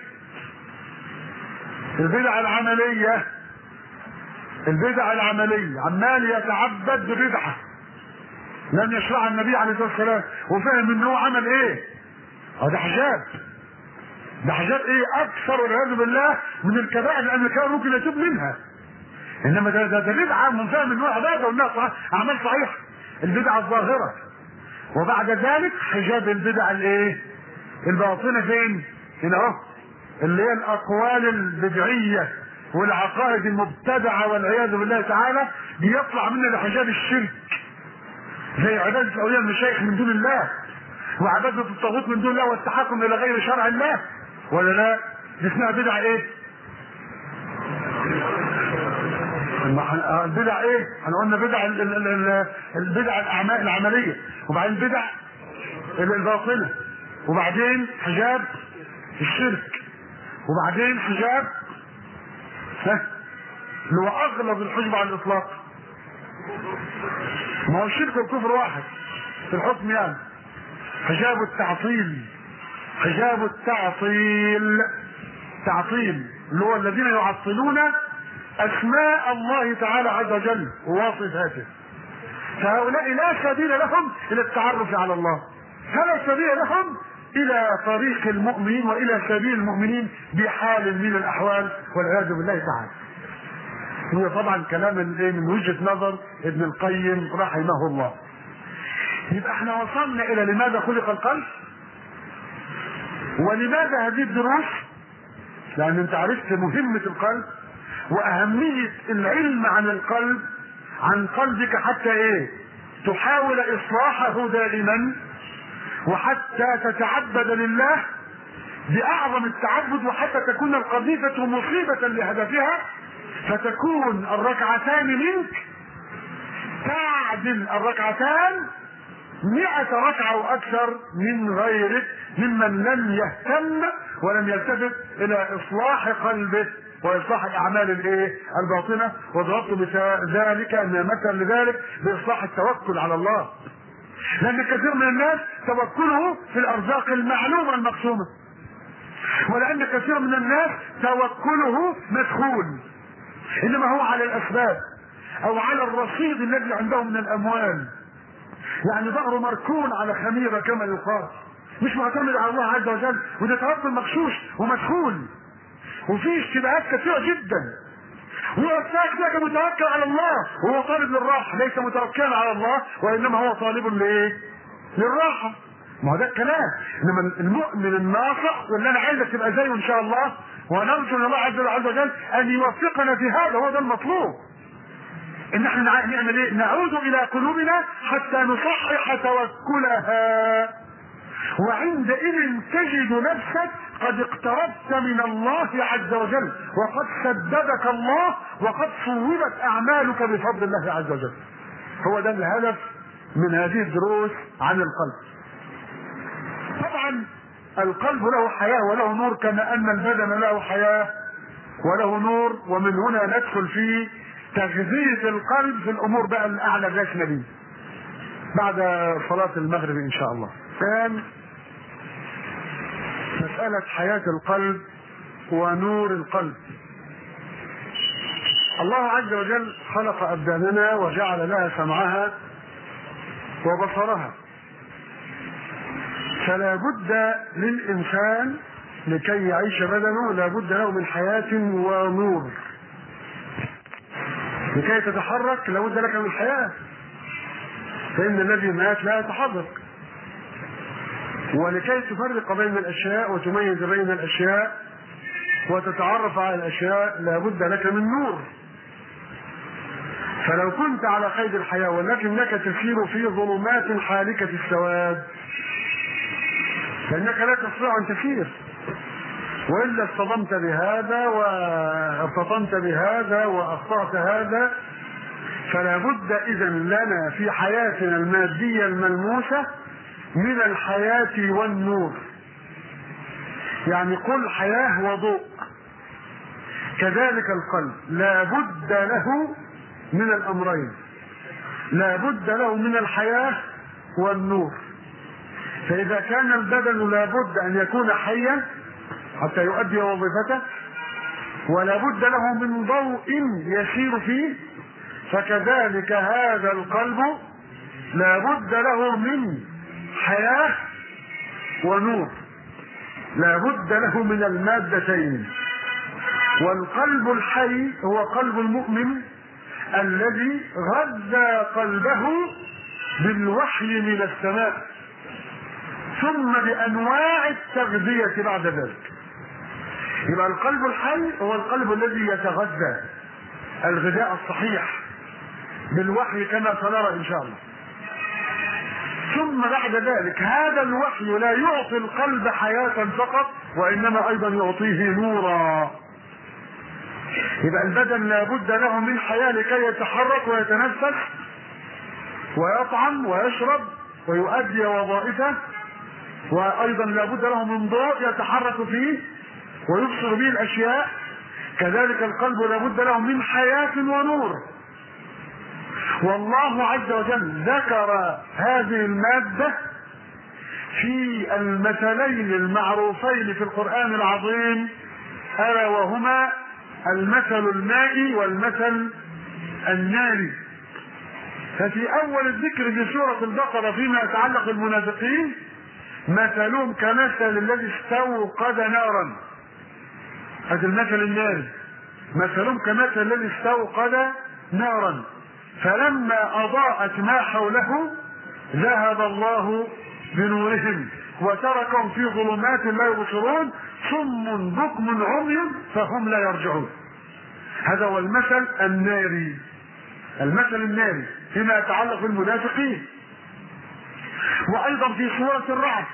[SPEAKER 1] البدع العملية البدع العملية عمال يتعبد ببدعة لم يشرعها النبي عليه الصلاة والسلام، وفهم ان هو عمل ايه؟ هذا حجاب. ده حاجات ايه اكثر والعياذ بالله من الكبائر لان الكبائر ممكن يتوب منها. انما ده ده, ده بدعه منفاه من نوع عباده والناس اعمال صحيحه، البدعه الظاهره. وبعد ذلك حجاب البدع الايه؟ الباطنه فين؟ هنا اهو، اللي هي الاقوال البدعيه والعقائد المبتدعه والعياذ بالله تعالى، بيطلع منها لحجاب الشرك، زي عباده اولياء المشايخ من دون الله، وعباده الطاغوت من دون الله، والتحكم الى غير شرع الله، ولا لا؟ دي اسمها بدعه ايه؟ البدع ايه؟ احنا قلنا بدع البدع الاعمال العمليه، وبعدين بدع الباطنه، وبعدين حجاب الشرك، وبعدين حجاب ها اللي هو اغلب الحجب على الاطلاق. ما هو الشرك والكفر واحد في الحكم يعني. حجاب التعطيل، حجاب التعطيل، تعطيل اللي هو الذين يعطلون اسماء الله تعالى عز وجل وصفاته، فهؤلاء لا سبيل لهم الى التعرف على الله، فلا سبيل لهم الى طريق المؤمنين والى سبيل المؤمنين بحال من الاحوال والعياذ بالله تعالى. هو طبعا كلام من وجهة نظر ابن القيم رحمه الله. يبقى احنا وصلنا الى لماذا خلق القلب، ولماذا هذه الدروس، لان انت عرفت مهمة القلب واهمية العلم عن القلب، عن قلبك، حتى ايه؟ تحاول اصلاحه دائما، وحتى تتعبد لله باعظم التعبد، وحتى تكون القذيفة مصيبة لهدفها، فتكون الركعتان منك تعدل الركعتان مئة ركعة واكثر من غيرك ممن لم يهتم ولم يلتفت الى اصلاح قلبه واصلاح الاعمال الايه الباطنه. وضربت بذلك ان مثل لذلك باصلاح التوكل على الله، لان كثير من الناس توكله في الارزاق المعلومه المقسومه، ولان كثير من الناس توكله مدخول، انما هو على الاسباب او على الرصيد الذي عنده من الاموال، يعني ظهره مركون على خميره كما يقال، مش معتمد على الله عز وجل، وده توكل مغشوش ومدخول، وفيه اشتباهات كثيره جدا. ويأتاك لك متوكل على الله وهو طالب للراحه، ليس متوكلا على الله وانما هو طالب لايه؟ للراحه. ما هو ده الكلام. انما المؤمن الناصح واللي انا عايزك تبقى زيه ان شاء الله، ونرجو من الله عز وجل ان يوفقنا في هذا، هو ده المطلوب. ان احنا نعمل ايه؟ نعود الى قلوبنا حتى نصحح توكلها، وعندئذ تجد نفسك قد اقتربت من الله عز وجل، وقد سددك الله، وقد صوبت اعمالك بفضل الله عز وجل. هو ده الهدف من هذه الدروس عن القلب. طبعا القلب له حياة وله نور، كما ان البدن له حياة وله نور، ومن هنا ندخل في تغذية القلب في الامور بقى الاعلى الرسمة دي بعد صلاة المغرب ان شاء الله. كان مسألة حياة القلب ونور القلب. الله عز وجل خلق أبداننا وجعل لها سمعها وبصرها، فلا بد للإنسان لكي يعيش بدنه لا بد له من حياة ونور. لكي تتحرك لا بد لك من حياة، فإن الذي مات لا يتحرك. ولكي تفرق بين الاشياء وتميز بين الاشياء وتتعرف على الاشياء لا بد لك من نور. فلو كنت على قيد الحياة ولكنك تسير في ظلمات حالكة السواد فانك لا تستطيع ان تسير، والا اصطدمت بهذا وارتطمت بهذا واخطأت هذا. فلا بد اذا لنا في حياتنا المادية الملموسة من الحياة والنور، يعني قل حياة وضوء. كذلك القلب لا بد له من الامرين، لا بد له من الحياة والنور. فاذا كان البدن لا بد ان يكون حيا حتى يؤدي وظيفته، ولا بد له من ضوء يسير فيه، فكذلك هذا القلب لا بد له من حياة ونور. لا بد له من المادتين. والقلب الحي هو قلب المؤمن الذي غذى قلبه بالوحي من السماء ثم بانواع التغذية بعد ذلك. يبقى القلب الحي هو القلب الذي يتغذى الغذاء الصحيح بالوحي كما سنرى ان شاء الله. ثم بعد ذلك هذا الوحي لا يعطي القلب حياة فقط وانما ايضا يعطيه نورا. يبقى البدن لا بد له من حياة لكي يتحرك ويتنفس ويطعم ويشرب ويؤدي وظائفه، وايضا لا بد له من ضوء يتحرك فيه ويبصر به الاشياء. كذلك القلب لا بد له من حياة ونور. والله عز وجل ذكر هذه المادة في المثلين المعروفين في القرآن العظيم، ألا وهما المثل المائي والمثل الناري. ففي أول الذكر في سورة البقرة فيما يتعلق بالمنافقين مثلهم كمثل الذي استوقد نارا، هذا المثل الناري، مثلهم كمثل الذي استوقد نارا فلما أضاءت ما حوله ذهب الله بنورهم وتركهم في ظلمات لا يبصرون صم بكم عمي فهم لا يرجعون. هذا هو المثل الناري، المثل الناري فيما يتعلق بالمنافقين. وأيضا في سورة الرعد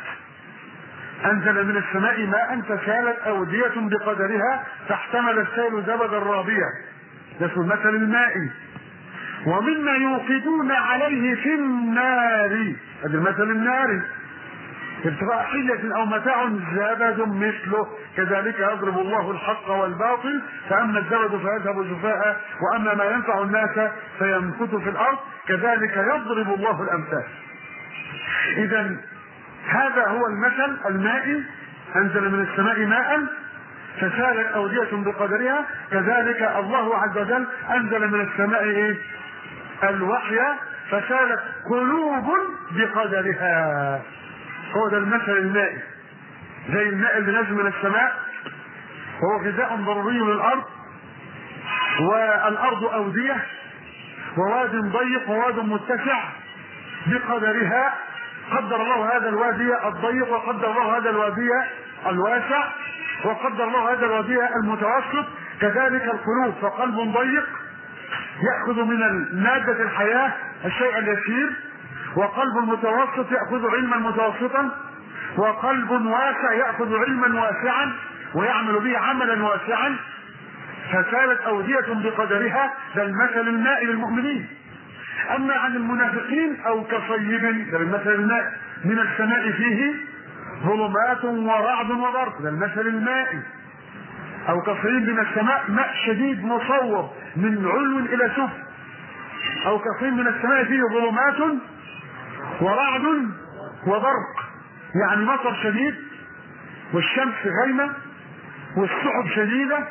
[SPEAKER 1] أنزل من السماء ماء فسالت أودية بقدرها فاحتمل السيل زبدا رابيا، ده اسمه المثل المائي. ومما يوقدون عليه في النار، هذا المثل الناري، ابتغاء حلة او متاع زبد مثله كذلك يضرب الله الحق والباطل فاما الزبد فيذهب جفاء واما ما ينفع الناس فيمكث في الارض كذلك يضرب الله الامثال. اذا هذا هو المثل المائي، انزل من السماء ماء فسالت أودية بقدرها، كذلك الله عز وجل انزل من السماء ايه؟ الوحي فسالت قلوب بقدرها. هو ده المثل المائي، زي الماء اللي نازل من السماء وهو غذاء ضروري للارض، والارض اودية وواد ضيق وواد متسع بقدرها، قدر الله هذا الوادي الضيق وقدر الله هذا الوادي الواسع وقدر الله هذا الوادي المتوسط. كذلك القلوب، فقلب ضيق يأخذ من مادة الحياة الشيء اليسير، وقلب متوسط يأخذ علما متوسطا، وقلب واسع يأخذ علما واسعا ويعمل به عملا واسعا. فسالت أودية بقدرها، ده المثل المائي للمؤمنين. أما عن المنافقين أو كصيب، ده المثل المائي من السماء فيه ظلمات ورعد وبرق، ده المثل المائي. أو كصيب من السماء ماء شديد مصور من علو إلى سفل، أو كصيب من السماء فيه ظلمات ورعد وبرق، يعني مطر شديد والشمس غيمة والسحب شديدة،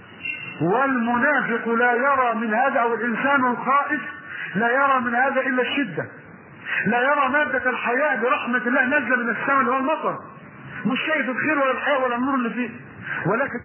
[SPEAKER 1] والمنافق لا يرى من هذا، أو الإنسان الخائف لا يرى من هذا إلا الشدة، لا يرى مادة الحياة برحمة الله نزل من السماء اللي هو المطر، مش شايف الخير ولا الحياة ولا النور اللي فيه، ولكن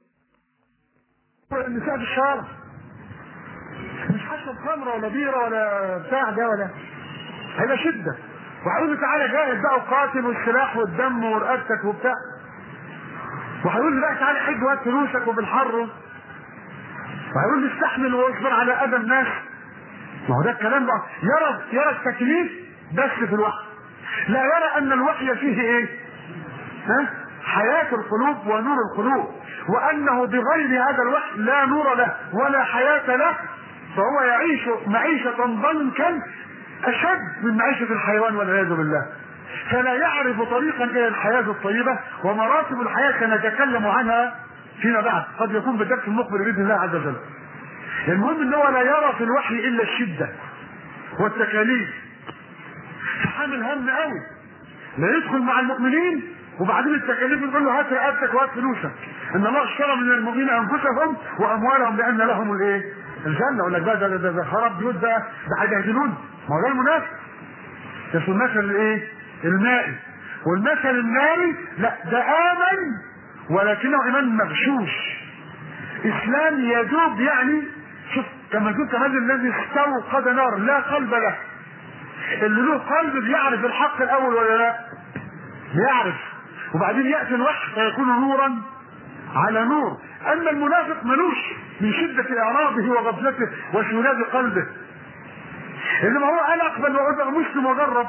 [SPEAKER 1] النساء في الشارع مش حشرب خمرة ولا بيرة ولا بتاع ده، ولا هيبقى شدة، وهيقول له تعالى جاهز بقى وقاتل والسلاح والدم ورقبتك وبتاع، وهيقول له بقى تعالى حج وهات فلوسك وبالحر، وهيقول له استحمل واصبر على اذى الناس. ما هو ده الكلام بقى، يرى يرى التكليف بس في الوحي، لا يرى ان الوحي فيه ايه؟ ها؟ حياة القلوب ونور القلوب، وانه بغير هذا الوحي لا نور له ولا حياة له، فهو يعيش معيشة ضنكا اشد من معيشة الحيوان والعياذ بالله، فلا يعرف طريقا الى الحياة الطيبة ومراتب الحياة سنتكلم عنها فيما بعد، قد يكون بالدرس المقبل باذن الله عز وجل. المهم ان هو لا يرى في الوحي الا الشدة والتكاليف، فحامل هم قوي، لا يدخل مع المؤمنين وبعدين التكاليف يقول له هات رقبتك وهات فلوسك، ان الله اشترى من المؤمنين انفسهم واموالهم بان لهم الايه؟ الجنه، ولا ده ده ده خراب بيوت، ده ده هيبهدلون، ما هو ده المنافق. ده اسمه المثل الايه؟ المائي. والمثل الناري لا، ده آمن ولكنه إيمان مغشوش، إسلام يدوب، يعني شوف كما قلت هذا الذي استوقد نار لا قلب له. اللي له قلب بيعرف الحق الأول ولا لا؟ بيعرف، وبعدين يأتي الوحي فيكون نورا على نور. أما المنافق ملوش من شدة إعراضه وغفلته وشناد قلبه، إنما هو قال أقبل وأبقى مسلم وجرب.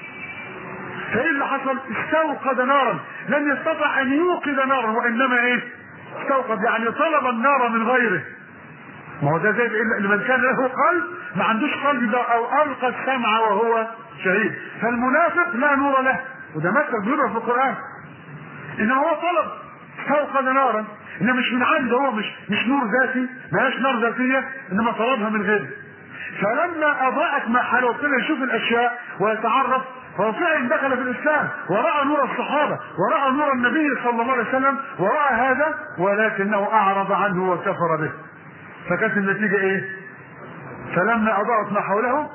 [SPEAKER 1] فإيه اللي حصل؟ استوقد نارا لم يستطع أن يوقد نارا، وإنما إيه؟ استوقد يعني طلب النار من غيره. ما هو ده زي لمن كان له قلب ما عندوش قلب ده، أو ألقى السمع وهو شهيد. فالمنافق لا نور له، وده مثل بيضرب في القرآن. إنما هو طلب استوقد نارا، إنما مش من عنده، هو مش مش نور ذاتي، ما هيش نار ذاتية، إنما طلبها من غيره. فلما أضاءت ما حوله وابتدى يشوف الأشياء ويتعرف، هو فعلا دخل في الإسلام ورأى نور الصحابة ورأى نور النبي صلى الله عليه وسلم ورأى هذا، ولكنه أعرض عنه وكفر به. فكانت النتيجة إيه؟ فلما أضاءت ما حوله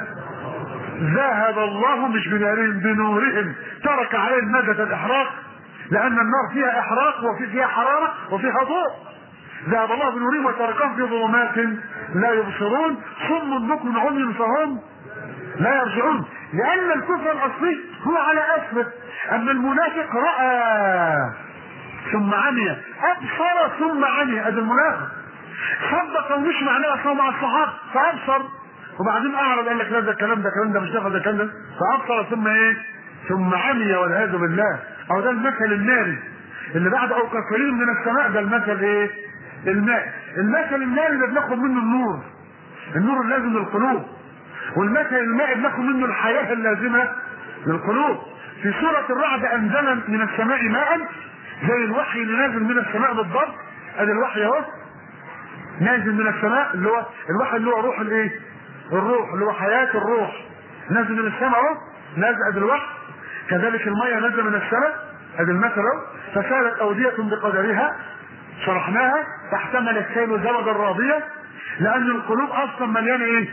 [SPEAKER 1] ذهب الله مش بنورهم بنورهم، ترك عليهم مادة الإحراق، لأن النار فيها إحراق وفي فيها حرارة وفيها ضوء. ذهب الله بنورهم وتركهم في ظلمات لا يبصرون صم بكم عمي فهم لا يرجعون. لأن الكفر الأصلي هو على أسفه، أما المنافق رأى ثم عمي، أبصر ثم عمي. هذا المنافق صدق ومش معناه أصلا مع الصحابة فأبصر، وبعدين أعرض قال لك لا ده الكلام ده كلام ده مش داخل ده كلام ده، فأبصر ثم إيه؟ ثم عمي والعياذ بالله. أو ده المثل الناري اللي بعد أو كثيرين من السماء، ده المثل إيه؟ الماء. المثل الناري اللي بناخد منه النور، النور اللازم للقلوب. والمثل الماء بناخد منه الحياة اللازمة للقلوب. في سورة الرعد أنزل من السماء ماء، زي الوحي اللي نازل من السماء بالضبط. ادي الوحي اهو نازل من السماء، اللي هو الوحي اللي هو روح الايه؟ الروح، اللي هو حياة الروح نازل من السماء اهو، نازل ادي الوحي. كذلك المية نازل من السماء، ادي المثل اهو. فسالت أودية بقدرها، شرحناها، فاحتمل السيل زبدا راضية، لأن القلوب أصلا مليانة إيه؟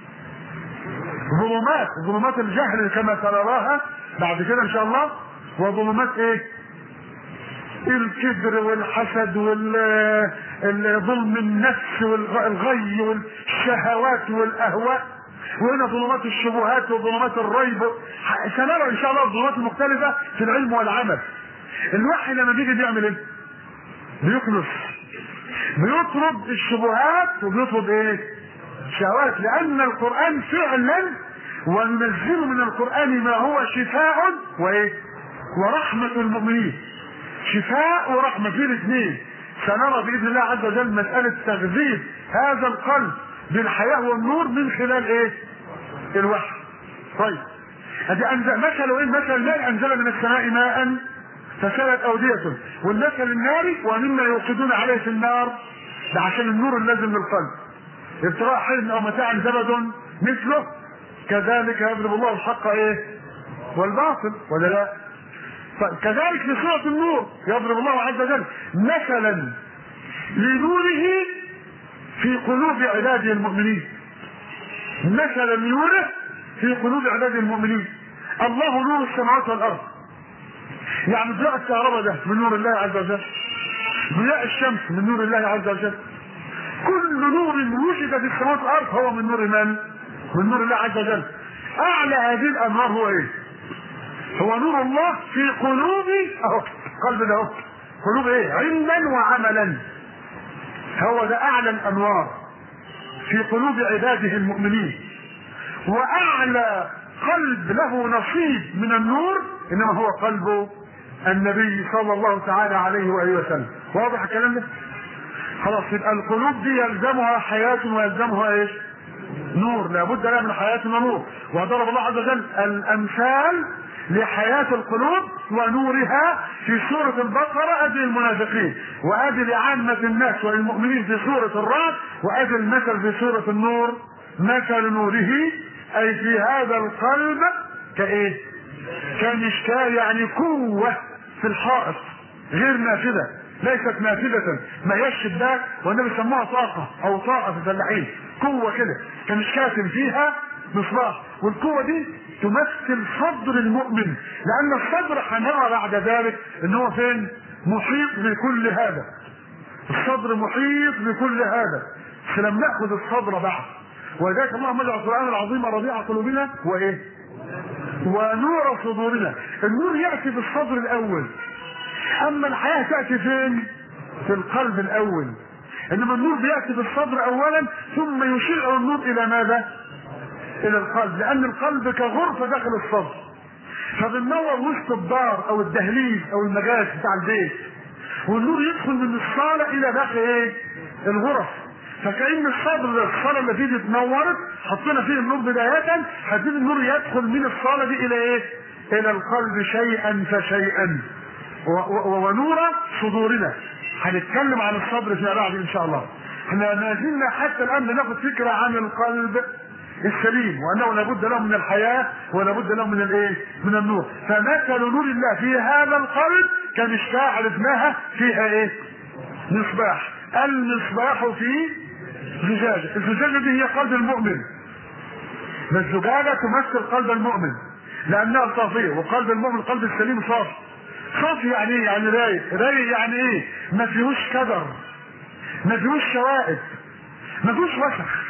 [SPEAKER 1] ظلمات، ظلمات الجهل كما سنراها بعد كده إن شاء الله، وظلمات إيه؟ الكبر والحسد والظلم النفس والغي والشهوات والأهواء، وهنا ظلمات الشبهات وظلمات الريب. سنرى إن شاء الله الظلمات المختلفة في العلم والعمل. الوحي لما بيجي بيعمل إيه؟ بيخلص، بيطرد الشبهات وبيطرد ايه؟ الشهوات. لان القرآن فعلا وننزل من القرآن ما هو شفاء وايه؟ ورحمة المؤمنين. شفاء ورحمة في الاثنين. سنرى بإذن الله عز وجل مسألة تغذية هذا القلب بالحياة والنور من خلال ايه؟ الوحي. طيب ادي انزل مثل ايه؟ مثل الماء انزل من السماء ماء فسالت أودية، والمثل الناري ومما يوقدون عليه في النار، ده عشان النور اللازم للقلب. ابتغاء حلم او متاع زبد مثله كذلك يضرب الله الحق ايه؟ والباطل، ولا لا؟ كذلك في سورة النور يضرب الله عز وجل مثلا لنوره في قلوب عباده المؤمنين. مثلا لنوره في قلوب عباده المؤمنين. الله نور السماوات والارض، يعني ضياء الكهرباء ده من نور الله عز وجل، ضياء الشمس من نور الله عز وجل. كل نور وجد في السماوات والارض هو من نور من؟ من نور الله عز وجل. اعلى هذه الانوار هو ايه؟ هو نور الله في قلوب اهو قلب ده اهو، قلوب ايه؟ علما وعملا. هو ده اعلى الانوار في قلوب عباده المؤمنين. واعلى قلب له نصيب من النور انما هو قلب النبي صلى الله تعالى عليه واله وسلم. واضح الكلام ده؟ خلاص، يبقى القلوب دي يلزمها حياة ويلزمها ايش؟ نور، لابد لها من حياة ونور. وضرب الله عز وجل الامثال لحياة القلوب ونورها في سورة البقرة، ادي المنافقين، وادي لعامة الناس والمؤمنين في سورة الرعد، وادي المثل في سورة النور. مثل نوره اي في هذا القلب كايه؟ كمشكاة، يعني قوة في الحائط غير نافذة، ليست نافذة ما يشد ده، والنبي سموها طاقة او طاقة في الفلاحين، قوة كده كمشكاة فيها مصباح، والقوة دي تمثل صدر المؤمن، لأن الصدر هنرى بعد ذلك إن هو فين؟ محيط بكل هذا. الصدر محيط بكل هذا، فلم نأخذ الصدر بعد. ولذلك اللهم اجعل القرآن العظيم ربيع قلوبنا وإيه؟ ونور صدورنا. النور يأتي في الصدر الأول، أما الحياة تأتي فين؟ في القلب الأول. إنما النور بيأتي في الصدر أولا، ثم يشيع النور إلى ماذا؟ إلى القلب، لأن القلب كغرفة داخل الصدر، فبننور وسط الدار أو الدهليز أو المجال بتاع البيت، والنور يدخل من الصالة إلى داخل إيه؟ الغرف. فكأن الصدر الصالة اللي فيه اتنورت، حطينا فيه النور بداية، هتبتدي النور يدخل من الصالة دي إلى إيه؟ إلى القلب شيئا فشيئا. ونور صدورنا. هنتكلم عن الصدر فيما بعد ان شاء الله. احنا ما زلنا حتى الان بناخد فكره عن القلب السليم، وانه لابد له من الحياه ولابد له من الايه؟ من النور. فمثل نور الله في هذا القلب كمشكاه عرفناها فيها ايه؟ مصباح. المصباح في زجاجه، الزجاجه دي هي قلب المؤمن. الزجاجه تمثل قلب المؤمن لانها صافيه، وقلب المؤمن القلب السليم صافي. صافي يعني ايه؟ يعني رايق. رايق يعني ايه؟ ما فيهوش كدر، ما فيهوش شوائب، ما فيهوش وسخ،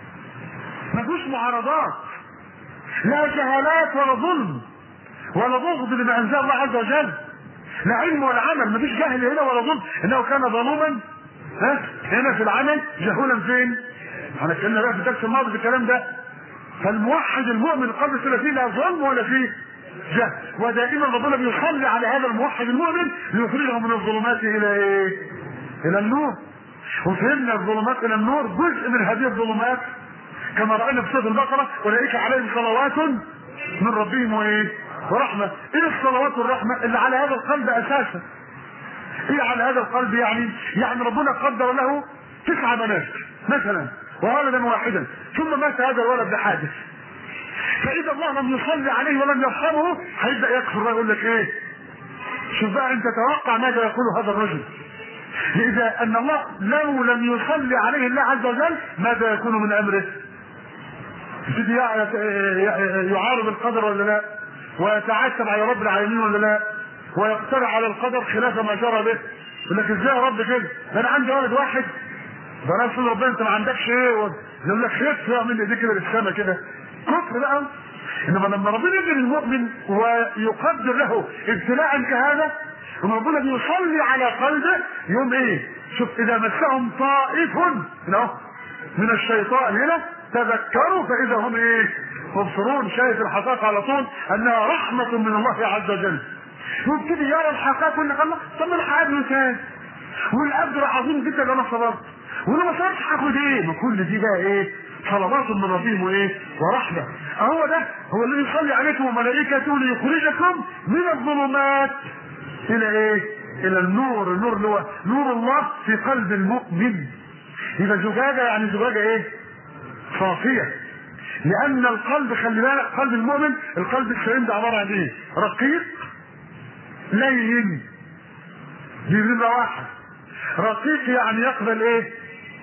[SPEAKER 1] ما فيهوش معارضات، لا جهالات ولا ظلم ولا بغض لما انزل الله عز وجل، لا علم ولا عمل. ما فيش جهل هنا ولا ظلم، انه كان ظلوما ها هنا في العمل جهولا فين؟ احنا اتكلمنا بقى في الدرس الماضي في الكلام ده. فالموحد المؤمن قبل ثلاثين لا ظلم ولا فيه جهل، ودائما ربنا بيصلي على هذا الموحد المؤمن ليخرجه من الظلمات الى ايه؟ الى النور. وفهمنا الظلمات الى النور جزء من هذه الظلمات كما راينا في سوره البقره، اولئك عليهم صلوات من ربهم وايه؟ ورحمه. ايه الصلوات والرحمه اللي على هذا القلب اساسا؟ ايه على هذا القلب يعني؟ يعني ربنا قدر له تسع بنات مثلا وولدا واحدا، ثم مات هذا الولد بحادث، فاذا الله لم يصلي عليه ولم يرحمه هيبدا يكفر. يقول لك ايه؟ شوف بقى انت توقع ماذا يقول هذا الرجل. اذا ان الله لو لم يصلي عليه الله عز وجل ماذا يكون من امره؟ يبتدي يعارض القدر ولا لا؟ ويتعتب على رب العالمين ولا لا؟ ويقترع على القدر خلاف ما جرى به. يقول لك ازاي يا رب كده؟ ده انا عندي ولد واحد، ده انا ربنا انت ما عندكش ايه؟ يقول لك خف يعمل ايديه كده للسما كده. كفر بقى. انما لما ربنا يجي للمؤمن ويقدر له ابتلاء كهذا، ثم ربنا بيصلي على قلبه، يوم ايه؟ شوف اذا مسهم طائف من الشيطان هنا تذكروا فاذا هم ايه؟ مبصرون. شايف الحقائق على طول انها رحمه من الله عز وجل. يبتدي يرى الحقائق ويقول لك الله طب ما انا هقابله تاني، والاجر عظيم جدا لما صبرت، وانا ما صبرتش هاخد ايه؟ ما كل دي بقى ايه؟ صلوات من ربهم وايه؟ ورحمه. اهو ده هو الذي يصلي عليكم وملائكته ليخرجكم من الظلمات الى ايه؟ الى النور. النور اللي هو نور الله في قلب المؤمن. اذا زجاجه يعني زجاجه ايه؟ صافيه. لان القلب خلي بالك قلب المؤمن القلب السليم ده عباره عن ايه؟ رقيق لين. دي نمره واحد. رقيق يعني يقبل ايه؟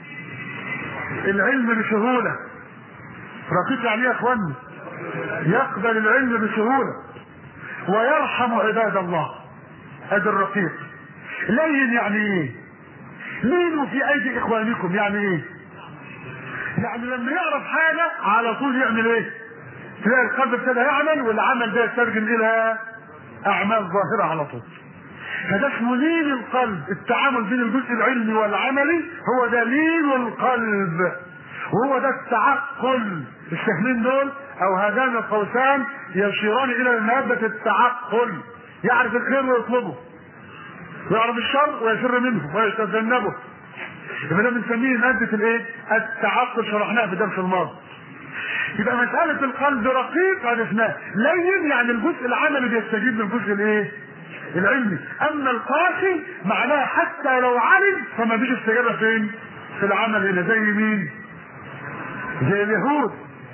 [SPEAKER 1] العلم بسهوله. رقيق يعني ايه يا اخواني؟ يقبل العلم بسهوله ويرحم عباد الله. هذا الرقيق. لين يعني ايه؟ لينوا في ايدي اخوانكم يعني ايه؟ يعني لما يعرف حاجه على طول يعمل ايه؟ تلاقي القلب ابتدى يعمل، والعمل ده يترجم الى اعمال ظاهره على طول. فده اسمه لين القلب. التعامل بين الجزء العلمي والعملي هو ده لين القلب، وهو ده التعقل. السهمين دول او هذان القوسان يشيران الى ماده التعقل. يعرف الخير ويطلبه، ويعرف الشر ويفر منه ويتجنبه. يبقى ده بنسميه ماده الايه؟ التعقل. شرحناها في الدرس الماضي. يبقى مساله القلب رقيق عرفناه. لين يعني الجزء العملي بيستجيب للجزء الايه؟ العلمي. اما القاسي معناه حتى لو علم فما فيش استجابه فين؟ في العمل هنا. زي مين؟ زي اليهود.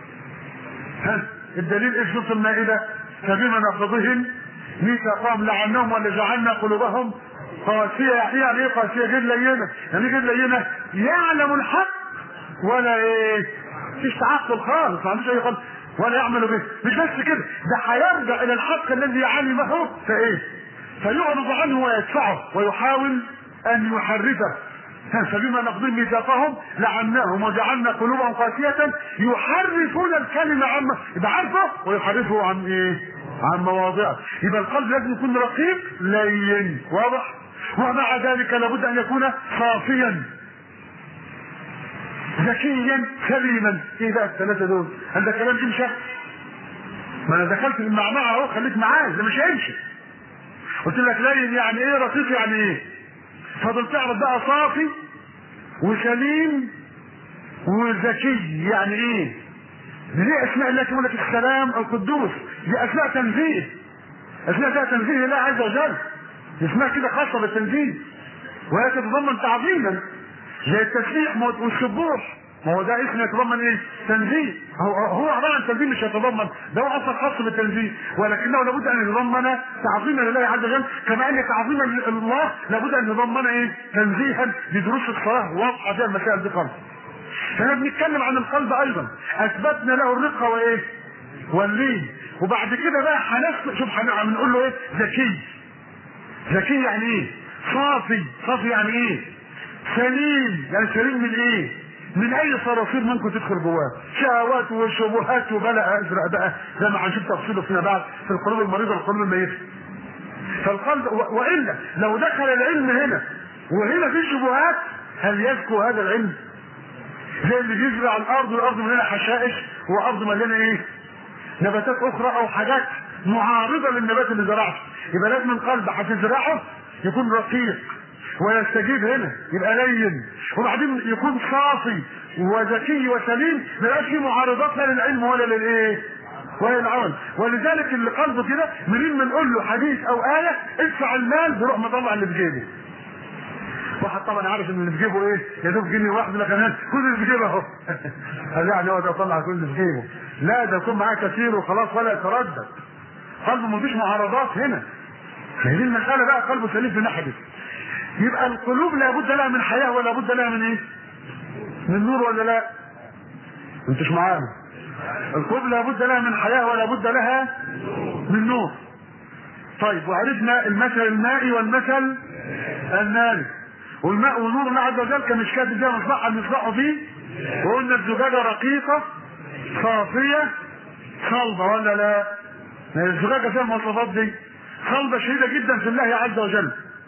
[SPEAKER 1] ها الدليل ايش؟ نص المائده فبما نقضهم ميثاقهم لعنهم ولجعلنا قلوبهم قاسيه. يعني ايه قاسيه؟ غير لينه. يعني غير لينه يعلم الحق ولا ايه؟ مفيش تعقل خالص، ما عندوش اي خالص. ولا يعمل به. مش بس كده، ده هيرجع الى الحق الذي علمه فايه فيعرض عنه ويدفعه ويحاول ان يحرفه. فبما نقضيهم ميثاقهم لعناهم وجعلنا قلوبهم قاسية يحرفون الكلمة عن يبقى عارفه ويحرفه عن ايه؟ عن مواضعه. يبقى القلب لازم يكون رقيق لين واضح، ومع ذلك لابد ان يكون صافيا ذكيا سليما. ايه بقى الثلاثة دول؟ هل ده كلام يمشي؟ ما انا دخلت المعمعة اهو، خليك معايا، ده مش هيمشي. قلت لك لين يعني ايه، رقيق يعني ايه، فضل تعرف بقى صافي وسليم وذكي يعني ايه. دي اسماء الله تقول لك السلام القدوس، دي اسماء تنزيه، اسماء فيها تنزيه الله عز وجل، اسماء كده خاصه بالتنزيه، وهي تتضمن تعظيما زي التسبيح والسبوح. ما هو ده اسم يتضمن ايه؟ تنزيه. هو هو عباره عن تنزيه، مش يتضمن، ده هو اصلا خاص بالتنزيه، ولكنه لابد ان يتضمن تعظيما لله عز وجل، كما ان تعظيما لله لابد ان يتضمن ايه؟ تنزيها لدروس الصلاه واضحه فيها المسائل دي خالص. احنا بنتكلم عن القلب ايضا، اثبتنا له الرقه وايه؟ واللين. وبعد كده بقى هنسمع، شوف هنقول له ايه؟ ذكي. ذكي يعني ايه؟ صافي. صافي يعني ايه؟ سليم. يعني سليم من ايه؟ من اي صراصير ممكن تدخل جواه، شهوات وشبهات وبلاء ازرق بقى زي ما هنشوف تفصيله فيما بعد في القلوب المريضه والقلوب الميته. فالقلب والا لو دخل العلم هنا وهنا في شبهات، هل يزكو هذا العلم؟ زي اللي بيزرع الارض والارض مليانه حشائش وارض مليانه ايه؟ نباتات اخرى او حاجات معارضه للنبات اللي زرعته. يبقى لازم القلب هتزرعه يكون رقيق ويستجيب هنا، يبقى لين، وبعدين يكون صافي وذكي وسليم، ما يبقاش فيه معارضات لا للعلم ولا للايه؟ ولا للعمل. ولذلك اللي قلبه كده منين ما نقول له حديث او ايه ادفع المال بيروح مطلع اللي في جيبه. واحد طبعا عارف ان اللي في جيبه ايه؟ يا دوب جنيه واحد، لكن كل اللي في جيبه اهو. قال يعني هو ده طلع كل اللي في جيبه؟ لا، ده يكون معاه كثير وخلاص ولا يتردد. قلبه مفيش معارضات هنا. هذه المساله بقى قلبه سليم في ناحيه. يبقى القلوب لابد لها من حياه ولا بد لها من ايه؟ من نور ولا لا؟ انتش معانا؟ القلوب لابد لها من حياه ولا بد لها من نور. طيب، وعرفنا المثل المائي والمثل الناري. والماء ونور الله عز وجل كمشكاة فيها مصباح المصباح فيه، وقلنا الزجاجه رقيقه صافيه صلبه ولا لا؟ الزجاجه فيها المواصفات دي، صلبه شديده جدا في الله عز وجل،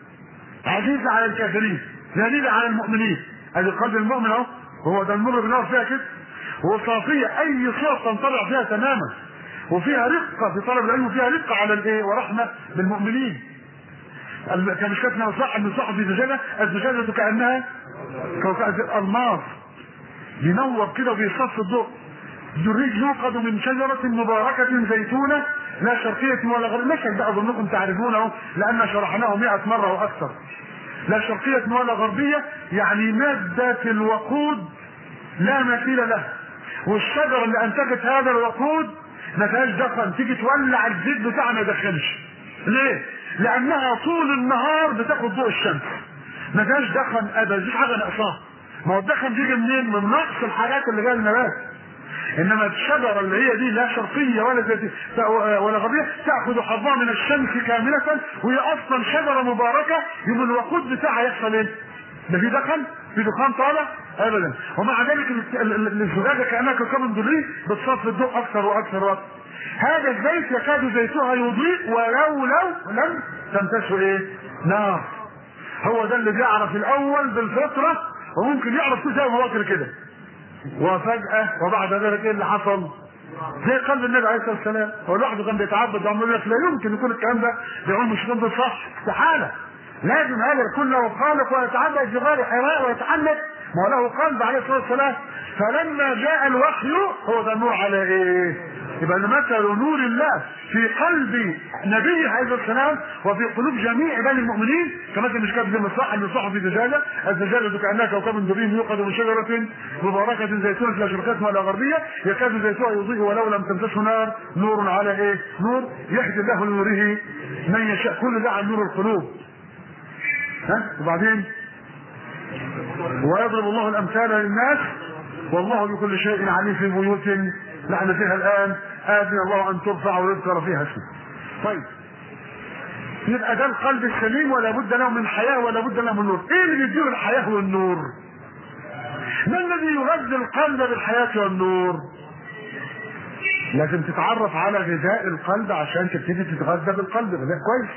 [SPEAKER 1] عزيزه على الكافرين، ذليله على المؤمنين. ادي قلب المؤمن اهو، هو ده النور اللي بنقف فيها كده، وصافيه اي صوت تنطبع فيها تماما، وفيها رقه في طلب العلم، وفيها رقه على الايه؟ ورحمه بالمؤمنين. كمشكاتنا مصباح المصباح في زجاجه، الزجاجه كانها كوكب الماس بينور كده وبيصف الضوء. الدريج يوقد من شجره مباركه زيتونه لا شرقيه ولا غربيه. المثل ده اظنكم تعرفونه لان شرحناه مئة مره واكثر. لا شرقيه ولا غربيه يعني ماده الوقود لا مثيل له، والشجره اللي انتجت هذا الوقود ما فيهاش دخن، تيجي تولع الزيت بتاعها ما يدخنش. ليه؟ لانها طول النهار بتاخد ضوء الشمس، ما فيهاش دخن ابدا، مفيش حاجه ناقصاها. ما هو الدخن بيجي منين؟ من نقص الحاجات اللي جايه النبات. انما الشجره اللي هي دي لا شرقيه ولا زيتيه ولا غربيه تاخذ حظها من الشمس كامله، وهي اصلا شجره مباركه، يوم الوقود بتاعها يحصل ايه؟ ده في دخن؟ في دخان طالع؟ ابدا. ومع ذلك الزجاجه كانها كوكب دري بتصفي الضوء اكثر واكثر واكثر. هذا الزيت يكاد زيتها يضيء ولو لو لم تمسسه ايه؟ نار. هو ده اللي بيعرف الاول بالفطره، وممكن يعرف كل شيء وهو كده، وفجاه وبعد ذلك ايه اللي حصل؟ زي قلب النبي عليه الصلاه والسلام، هو لوحده كان بيتعبد وعمال يقول لك لا يمكن يكون الكلام ده بيقول مش كده صح، استحاله. لازم هذا يكون له خالق ويتعبد بغير حراء ويتعلق، ما هو له قلب عليه الصلاه والسلام. فلما جاء الوحي هو ده النور على ايه؟ يبقى مثل نور الله في قلب نبيه عليه الصلاه والسلام وفي قلوب جميع بني المؤمنين كمثل مشكاة زي المصباح المصباح في زجاجه، الزجاجه كانها كوكب دري يوقد من شجره مباركه زيتونه لا شرقيه ولا غربيه يكاد زيتها يضيء ولو لم تمسسه نار. نور على ايه؟ نور يهدي الله لنوره من يشاء. كل ده عن نور القلوب. ها؟ وبعدين ويضرب الله الامثال للناس والله بكل شيء عليم في بيوت اللي احنا فيها الان اذن الله ان ترفع ويذكر فيها اسمه. طيب يبقى ده القلب السليم ولا بد له من حياه ولا بد له من نور. ايه اللي بيديله الحياه والنور؟ ما الذي يغذي القلب بالحياه والنور؟ لازم تتعرف على غذاء القلب عشان تبتدي تتغذى بالقلب. غذاء كويس.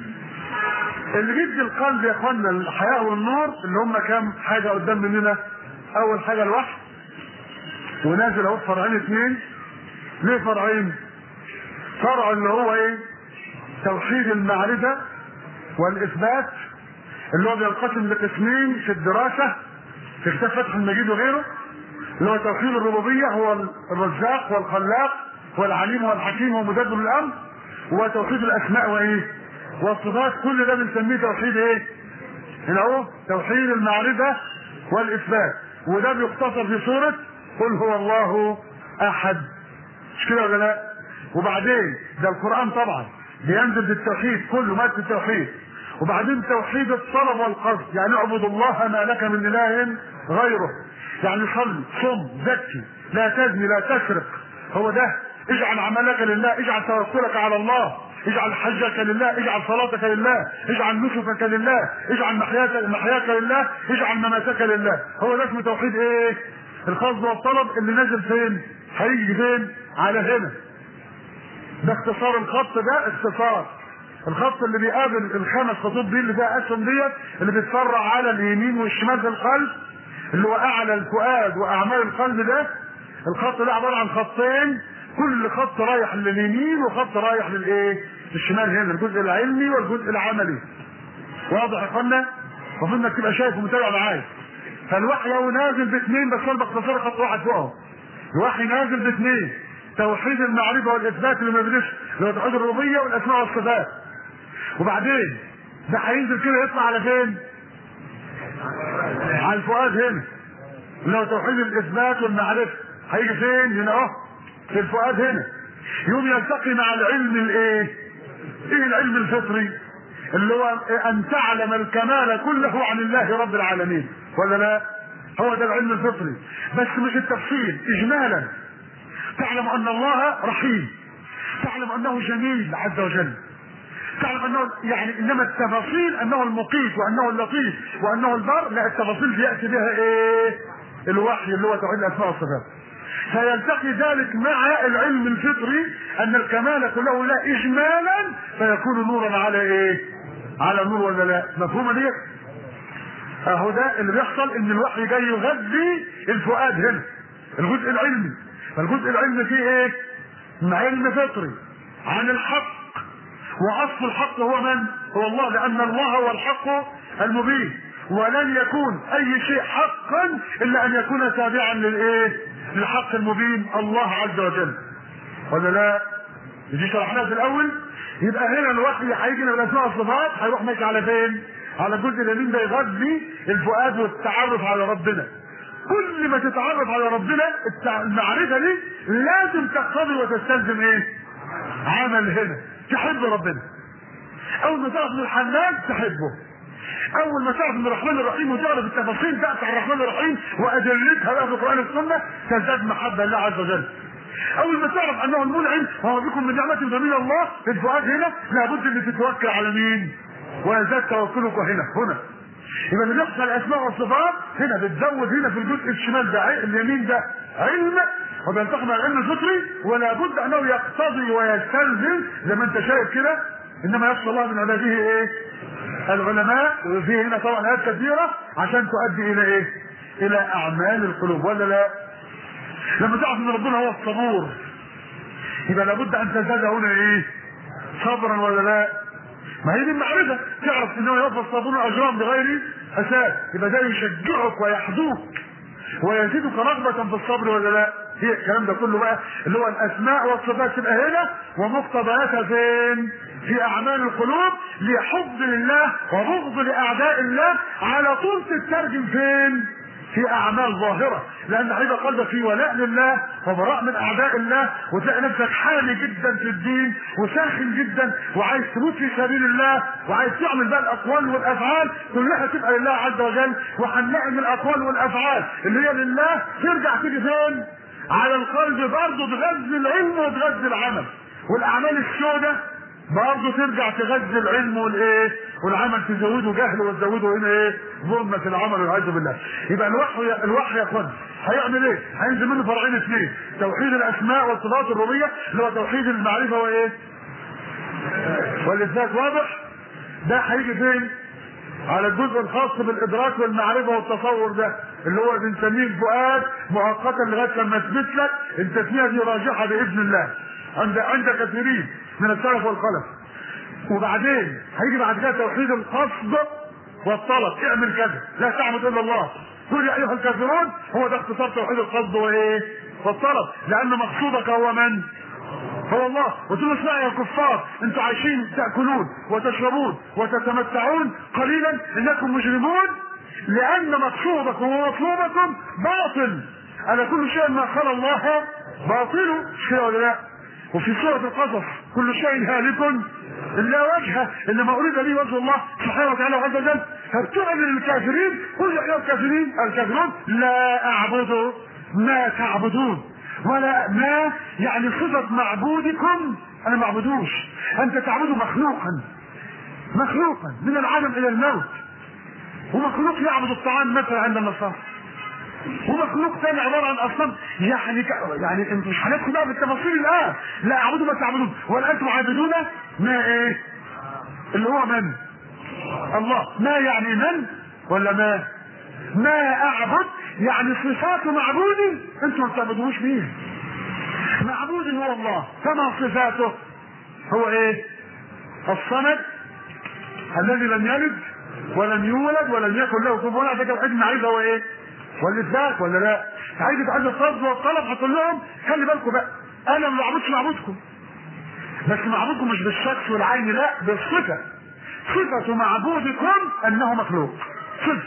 [SPEAKER 1] اللي بيدي القلب يا اخوانا الحياه والنور اللي هم كام حاجه قدام مننا. اول حاجه الوحي، ونازل اهو فرعين اثنين. ليه فرعين؟ فرع اللي هو ايه؟ توحيد المعرفه والاثبات اللي هو بينقسم لقسمين في الدراسه في كتاب فتح المجيد وغيره، اللي هو توحيد الربوبيه هو الرزاق والخلاق والعليم والحكيم ومدبر الامر، وتوحيد الاسماء وايه؟ والصفات. كل ده بنسميه توحيد ايه؟ هنا اهو توحيد المعرفه والاثبات، وده بيختصر في سوره قل هو الله احد. مش كده ولا لا؟ وبعدين ده القران طبعا بينزل بالتوحيد كله ماده التوحيد، وبعدين توحيد الطلب والقصد، يعني اعبد الله ما لك من اله غيره، يعني صل صم زكي لا تزني لا تسرق. هو ده اجعل عملك لله، اجعل توكلك على الله، اجعل حجك لله، اجعل صلاتك لله، اجعل نسكك لله، اجعل محياك محياك لله، اجعل مماتك لله. هو ده اسمه توحيد ايه؟ القصد والطلب اللي نازل فين؟ هيجي فين؟ على هنا. ده اختصار الخط، ده اختصار الخط اللي بيقابل الخمس خطوط دي اللي فيها اسهم ديت اللي بيتفرع على اليمين والشمال في القلب اللي هو اعلى الفؤاد واعمال القلب. ده الخط ده عباره عن خطين، كل خط رايح لليمين وخط رايح للايه؟ للشمال. هنا الجزء العلمي والجزء العملي. واضح يا اخوانا؟ المفروض انك تبقى شايف ومتابع معايا. فالوحي هو نازل باثنين، بس انا بختصر خط واحد فوقهم. الوحي نازل باثنين، توحيد المعرفه والاثبات اللي ما بيدرسش اللي هو توحيد الربوبيه والاسماء والصفات. وبعدين ده هينزل كده يطلع على فين؟ على الفؤاد هنا اللي هو توحيد الاثبات والمعرفه. هيجي فين؟ هنا اهو في الفؤاد هنا. يوم يلتقي مع العلم الايه؟ ايه العلم الفطري؟ اللي هو ان تعلم الكمال كله عن الله رب العالمين، ولا لا؟ هو ده العلم الفطري، بس مش التفصيل، اجمالا. تعلم ان الله رحيم، تعلم انه جميل عز وجل، تعلم انه يعني انما التفاصيل انه المقيت وانه اللطيف وانه البر، لا التفاصيل بياتي بها ايه؟ الوحي اللي هو توحيد الاسماء والصفات. فيلتقي ذلك مع العلم الفطري ان الكمال كله لا اجمالا فيكون نورا على ايه؟ على نور، ولا لا؟ مفهومه دي؟ اهو ده اللي بيحصل، ان الوحي جاي يغذي الفؤاد هنا الجزء العلمي. فالجزء العلمي فيه ايه؟ علم فطري عن الحق، واصل الحق هو من؟ هو الله، لان الله هو الحق المبين، ولن يكون اي شيء حقا الا ان يكون تابعا للايه؟ للحق المبين الله عز وجل، ولا لا؟ دي شرحناها في الاول. يبقى هنا الوحي هيجي من الاسماء والصفات، هيروح ماشي على فين؟ على الجزء اليمين ده يغذي الفؤاد والتعرف على ربنا. كل ما تتعرف على ربنا المعرفه دي لازم تقتضي وتستلزم ايه؟ عمل. هنا تحب ربنا، اول ما تعرف من الحنان تحبه، اول ما تعرف من الرحمن الرحيم وتعرف التفاصيل بتاعت الرحمن الرحيم وادلتها بقى في القران والسنه تزداد محبه لله عز وجل. اول ما تعرف انه المنعم وهو بكم من نعمه من الله في الفؤاد هنا لابد ان تتوكل على مين؟ ويزداد توكلك هنا هنا. يبقى اللي بيحصل الاسماء والصفات هنا بتزود هنا في الجزء الشمال ده اليمين ده علم، وبيلتقي مع العلم الفطري، ولا بد انه يقتضي ويستلزم زي ما انت شايف كده. انما يخشى الله من عباده ايه؟ العلماء. وفي هنا طبعا ايات كثيره عشان تؤدي الى ايه؟ الى اعمال القلوب، ولا لا؟ لما تعرف ان ربنا هو الصبور يبقى لابد ان تزداد هنا ايه؟ صبرا، ولا لا؟ ما هي دي المعرفه. تعرف انه يوفى الصابرون اجرهم بغير حساب، يبقى ده يشجعك ويحدوك ويزيدك رغبه في الصبر، ولا لا؟ هي الكلام ده كله بقى اللي هو الاسماء والصفات تبقى هنا ومقتضياتها فين؟ في اعمال القلوب، لحب لله وبغض لاعداء الله على طول تترجم فين؟ في اعمال ظاهره، لان هيبقى قلبك في ولاء لله وبراء من اعداء الله، وتلاقي نفسك حامي جدا في الدين وساخن جدا وعايز تموت في سبيل الله وعايز تعمل بقى الاقوال والافعال كلها تبقى لله عز وجل. وهنلاقي من الاقوال والافعال اللي هي لله ترجع تيجي فين؟ على القلب برضه تغذي العلم وتغذي العمل، والاعمال السوداء برضه ترجع تغذي العلم والايه والعمل، تزوده جهل وتزوده هنا ايه ظلمة العمل والعياذ بالله. يبقى الوحي الوحي يا اخوان هيعمل ايه؟ هينزل منه فرعين اثنين، توحيد الاسماء والصفات الربوبيه اللي هو توحيد المعرفه وايه؟ والاثبات. واضح؟ ده هيجي فين؟ على الجزء الخاص بالادراك والمعرفه والتصور، ده اللي هو بنسميه الفؤاد مؤقتا لغايه لما يثبت لك. التسميه دي راجحه باذن الله عند عند كثيرين من السلف والخلف. وبعدين هيجي بعد كده توحيد القصد والطلب، اعمل كذا لا تعبد الا الله، قل يا ايها الكافرون. هو ده اختصار توحيد القصد وايه؟ والطلب، لان مقصودك هو من؟ هو الله. وتقول اسمعوا يا كفار، انتم عايشين تاكلون وتشربون وتتمتعون قليلا انكم مجرمون، لان مقصودكم ومطلوبكم باطل. انا كل شيء ما خلى الله باطل، شيء ولا لا؟ وفي سورة القصص كل شيء هالك الا وجهه، انما اريد به وجه الله سبحانه وتعالى عز وجل. فبتعلن للكافرين قل يا الكافرين الكافرون لا اعبد ما تعبدون، ولا ما يعني صفة معبودكم انا ما اعبدوش، انت تعبد مخلوقا مخلوقا من العالم الى الموت، ومخلوق يعبد الطعام مثلا عند النصارى، ومخلوق ثاني عباره عن اصنام. يعني ك... يعني انتوا مش هندخل بقى بالتفاصيل الان. لا اعبدوا ما تعبدون ولا انتم عابدون ما ايه اللي هو من؟ الله. ما يعني من ولا ما؟ ما اعبد يعني صفات معبودي انتم ما تعبدوش مين؟ معبود هو الله، كما صفاته هو ايه؟ الصمد الذي لم يلد ولم يولد ولم يكن له كفوا احد. ده توحيد المعرفه هو ايه؟ والاثبات ولا لا؟ عايز تعد القصد والطلب هتقول لهم خلي بالكم بقى، انا ما بعبدش معبودكم، بس معبودكم مش بالشخص والعين، لا بالصفه. صفه معبودكم انه مخلوق صفر،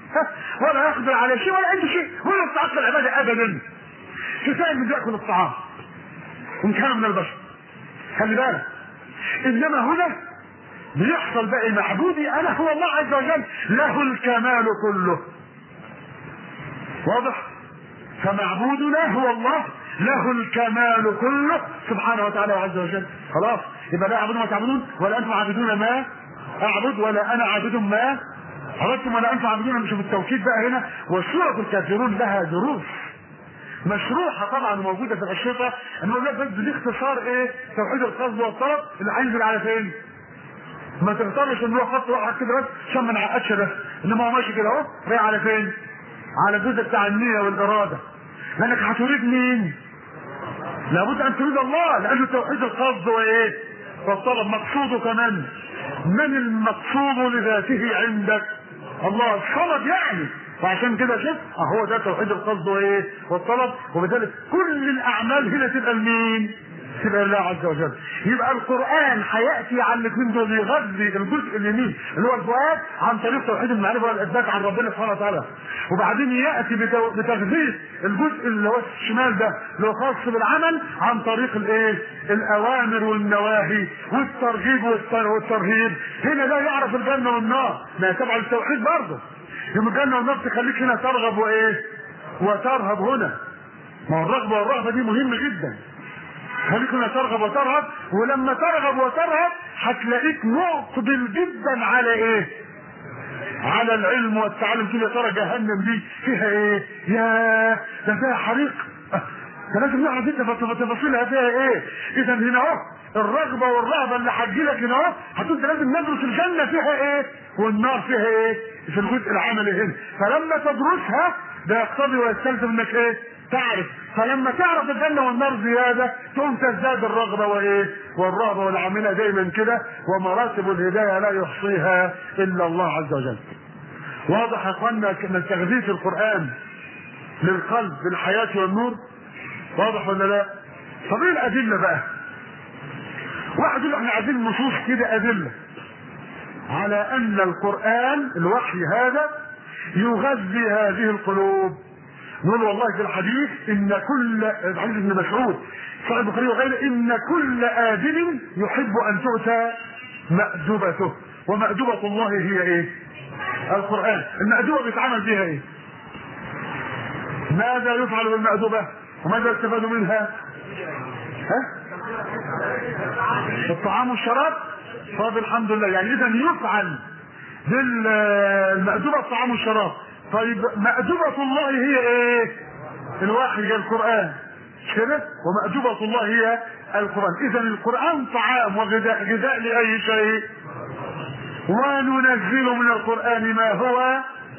[SPEAKER 1] ولا يقدر على شيء ولا عنده شيء ولا يستحق العباده ابدا. كفايه من ياكل الطعام وان كان من البشر، خلي بالك. انما هنا بيحصل بقى معبودي انا هو الله عز وجل، له الكمال كله. واضح؟ فمعبودنا هو الله له الكمال كله سبحانه وتعالى عز وجل. خلاص يبقى لا اعبدون ما تعبدون ولا انتم عابدون ما اعبد ولا انا عابد ما عبدتم ولا انتم عابدون. نشوف التوكيد بقى هنا. وسورة الكافرون لها دروس مشروحه طبعا موجوده في الاشرطه، انه لا بس دي اختصار ايه؟ توحيد القصد والطلب اللي هينزل على فين؟ ما تغترش ان هو خط واحد كده بس عشان ما نعقدش بس، انما هو ماشي كده اهو رايح على فين؟ على الجزء بتاع النية والإرادة، لأنك هتريد مين؟ لابد أن تريد الله، لأنه توحيد القصد وإيه؟ والطلب. مقصوده كمان من المقصود لذاته عندك؟ الله الصمد يعني. وعشان كده شوف اهو ده توحيد القصد وايه؟ والطلب. وبذلك كل الأعمال هنا تبقى لمين؟ تبقى الله عز وجل. يبقى القرآن هيأتي على الاثنين دول، يغذي الجزء اليمين اللي هو الفؤاد عن طريق توحيد المعرفة والإثبات عن ربنا سبحانه وتعالى، وبعدين يأتي بتغذية الجزء اللي هو الشمال ده اللي هو خاص بالعمل عن طريق الايه؟ الأوامر والنواهي والترغيب والترهيب. هنا لا يعرف الجنة والنار، ما تبع التوحيد برضه. يوم الجنة والنار تخليك هنا ترغب وايه؟ وترهب. هنا ما الرغبة والرهبة دي مهمة جدا، خليك هنا ترغب وترهب. ولما ترغب وترهب هتلاقيك مقبل جدا على ايه؟ على العلم والتعلم. كده ترى جهنم دي فيها ايه؟ يا ده فيها حريق، ده لازم نعرف انت تفاصيلها فيها ايه. اذا هنا اهو الرغبه والرهبه اللي هتجيلك هنا اهو هتقول لازم ندرس الجنه فيها ايه والنار فيها ايه في الجزء العملي هنا. فلما تدرسها ده يقتضي ويستلزم انك ايه؟ تعرف. فلما تعرف الجنة والنار زيادة تقوم تزداد الرغبة وايه؟ والرهبة والعاملة دايما كده. ومراتب الهداية لا يحصيها الا الله عز وجل. واضح يا اخوانا من تغذية القرآن للقلب بالحياة والنور؟ واضح ولا لا؟ طب ايه الادلة بقى؟ واحد يقول احنا عايزين نصوص كده ادلة على ان القرآن الوحي هذا يغذي هذه القلوب. نقول والله في الحديث ان كل حديث ابن مسعود صحيح البخاري وغيره ان كل آدم يحب ان تؤتى مأدبته، ومأدبة الله هي ايه؟ القرآن. المأدبة بيتعمل بها ايه؟ ماذا يفعل بالمأدبة؟ وماذا استفادوا منها؟ ها؟ الطعام والشراب. طب الحمد لله، يعني اذا يفعل بالمأدبة الطعام والشراب. طيب مأدبة الله هي ايه؟ الوحي هي القرآن، مش كده؟ ومأدبة الله هي القرآن. اذا القرآن طعام وغذاء، غذاء لأي شيء. وننزل من القرآن ما هو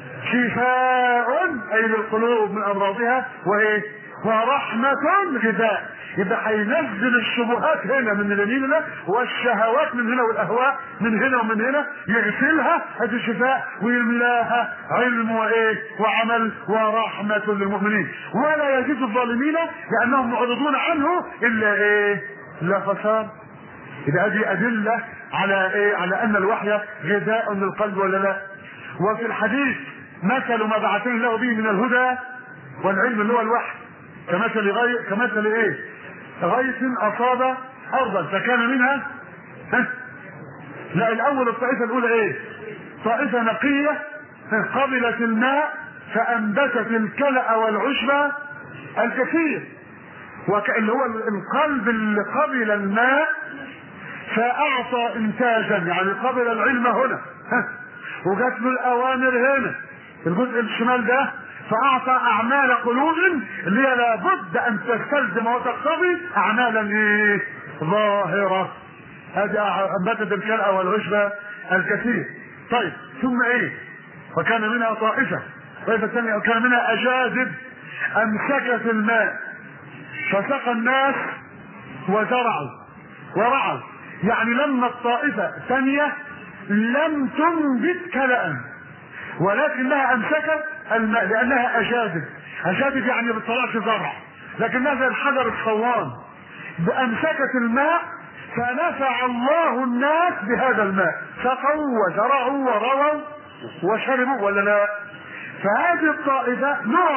[SPEAKER 1] شفاء اي للقلوب من امراضها، وايه؟ ورحمة غذاء. يبقى هينزل الشبهات هنا من اليمين ده، والشهوات من هنا، والاهواء من هنا ومن هنا، يغسلها هذا الشفاء ويملاها علم وايه؟ وعمل ورحمة للمؤمنين. ولا يزيد الظالمين لانهم معرضون عنه الا ايه؟ الا خسار. يبقى هذه ادلة على ايه؟ على ان الوحي غذاء للقلب ولا لا؟ وفي الحديث مثل ما بعثني الله به من الهدى والعلم اللي هو الوحي كمثل غير كمثل ايه؟ غيث اصاب ارضا فكان منها ها؟ لا الاول الطائفه الاولى ايه؟ طائفه نقيه قبلت الماء فانبتت الكلأ والعشب الكثير، اللي هو القلب اللي قبل الماء فاعطى انتاجا، يعني قبل العلم هنا ها؟ وجات له الاوامر هنا الجزء الشمال ده، فاعطى اعمال قلوب اللي هي لابد ان تستلزم وتقتضي اعمالا ايه؟ ظاهره. هذه انبتت الكلأ والعشب الكثير. طيب ثم ايه؟ وكان منها طائفه، طائفه ثانيه وكان منها اجاذب امسكت الماء فسقى الناس وزرعوا ورعوا. يعني لما الطائفه الثانيه لم تنبت كلأ ولكنها امسكت الماء لانها اجادب. اجادب يعني ما بتطلعش زرع، لكنها زي الحجر الصوان، امسكت الماء فنفع الله الناس بهذا الماء، سقوا وزرعوا ورووا وشربوا ولا لا؟ فهذه الطائفه نوع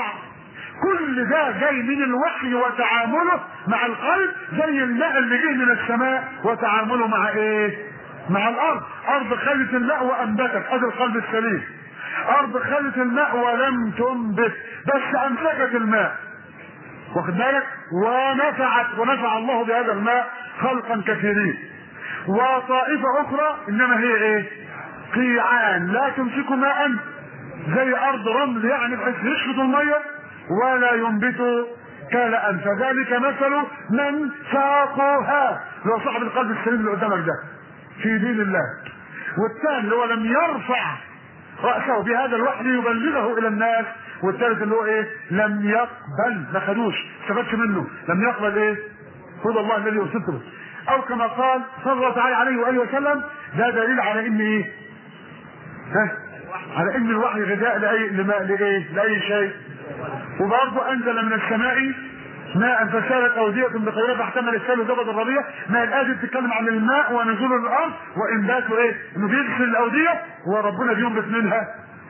[SPEAKER 1] كل ده جاي من الوحي وتعامله مع القلب، زي الماء اللي جاي من السماء وتعامله مع ايه؟ مع الارض. ارض خلت الماء وانبتت، هذا القلب السليم. ارض خلت الماء ولم تنبت بس امسكت الماء، واخد بالك؟ ونفعت ونفع الله بهذا الماء خلقا كثيرين. وطائفه اخرى انما هي ايه؟ قيعان لا تمسك ماء، زي ارض رمل يعني بحيث يشفط الميه ولا ينبت كلأ. فذلك مثل من ساقوها، لو صاحب القلب السليم اللي قدامك ده في دين الله. والثاني اللي هو لم يرفع رأسه بهذا الوحي يبلغه الى الناس. والثالث اللي هو ايه؟ لم يقبل، ما خدوش، استفادش منه، لم يقبل ايه؟ هدى الله الذي ارسلت به. او كما قال صلى الله تعالى عليه واله وسلم، ده دليل على ان ايه؟ ها؟ على ان الوحي غذاء لاي لماء لايه؟ لاي شيء. وبرضه انزل من السماء ماء فسالت اوديه بقدرها فاحتمل السيل زبد الربيع. ما الايه دي بتتكلم عن الماء ونزوله للارض وانباته ايه؟ انه بيغسل الاوديه وربنا بينبت منها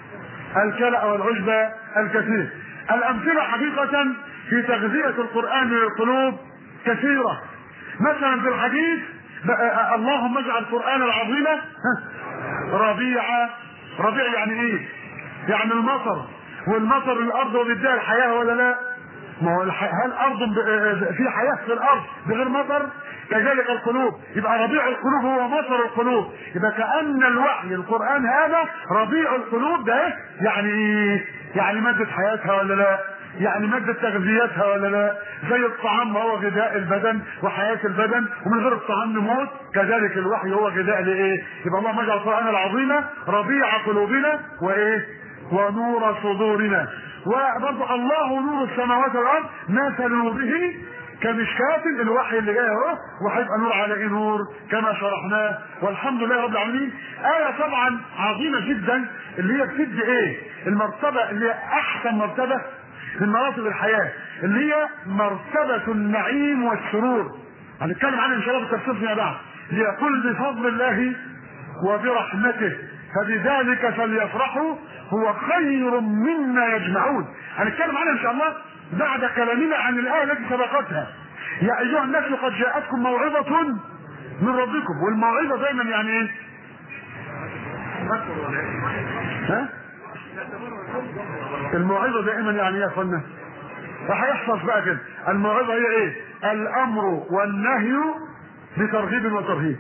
[SPEAKER 1] الكلأ والعشب الكثير. الامثله حقيقه في تغذيه القران للقلوب كثيره. مثلا في الحديث اللهم اجعل القران العظيم ربيع. ربيع يعني ايه؟ يعني المطر، والمطر الارض وبيديها الحياه ولا لا؟ ما هو الح... هل ارض ب... في حياه في الارض بغير مطر؟ كذلك القلوب، يبقى ربيع القلوب هو مطر القلوب. يبقى كأن الوحي القرآن هذا ربيع القلوب ده، يعني يعني مادة حياتها ولا لا؟ يعني مادة تغذيتها ولا لا؟ زي الطعام ما هو غذاء البدن وحياة البدن، ومن غير الطعام نموت، كذلك الوحي هو غذاء لايه؟ يبقى اللهم اجعل القرآن العظيم ربيع قلوبنا وايه؟ ونور صدورنا. وبرضه الله نور السماوات والارض مثل نوره كمشكاة. الوحي اللي جاي اهو وهيبقى نور على ايه؟ نور كما شرحناه والحمد لله رب العالمين. آية طبعا عظيمة جدا اللي هي بتدي ايه؟ المرتبة اللي هي احسن مرتبة من مراتب الحياة، اللي هي مرتبة النعيم والسرور. هنتكلم عنها ان شاء الله بالتفصيل فيما بعد. ليقول بفضل الله وبرحمته فبذلك فليفرحوا هو خير مما يجمعون. هنتكلم عنها ان شاء الله بعد كلامنا عن الآية التي سبقتها. يا أيها الناس قد جاءتكم موعظة من ربكم. والموعظة دايما يعني ايه؟ ها؟ الموعظة دائما يعني ايه يا اخوانا؟ وهيحفظ بقى كده الموعظه هي ايه؟ الامر والنهي بترغيب وترهيب.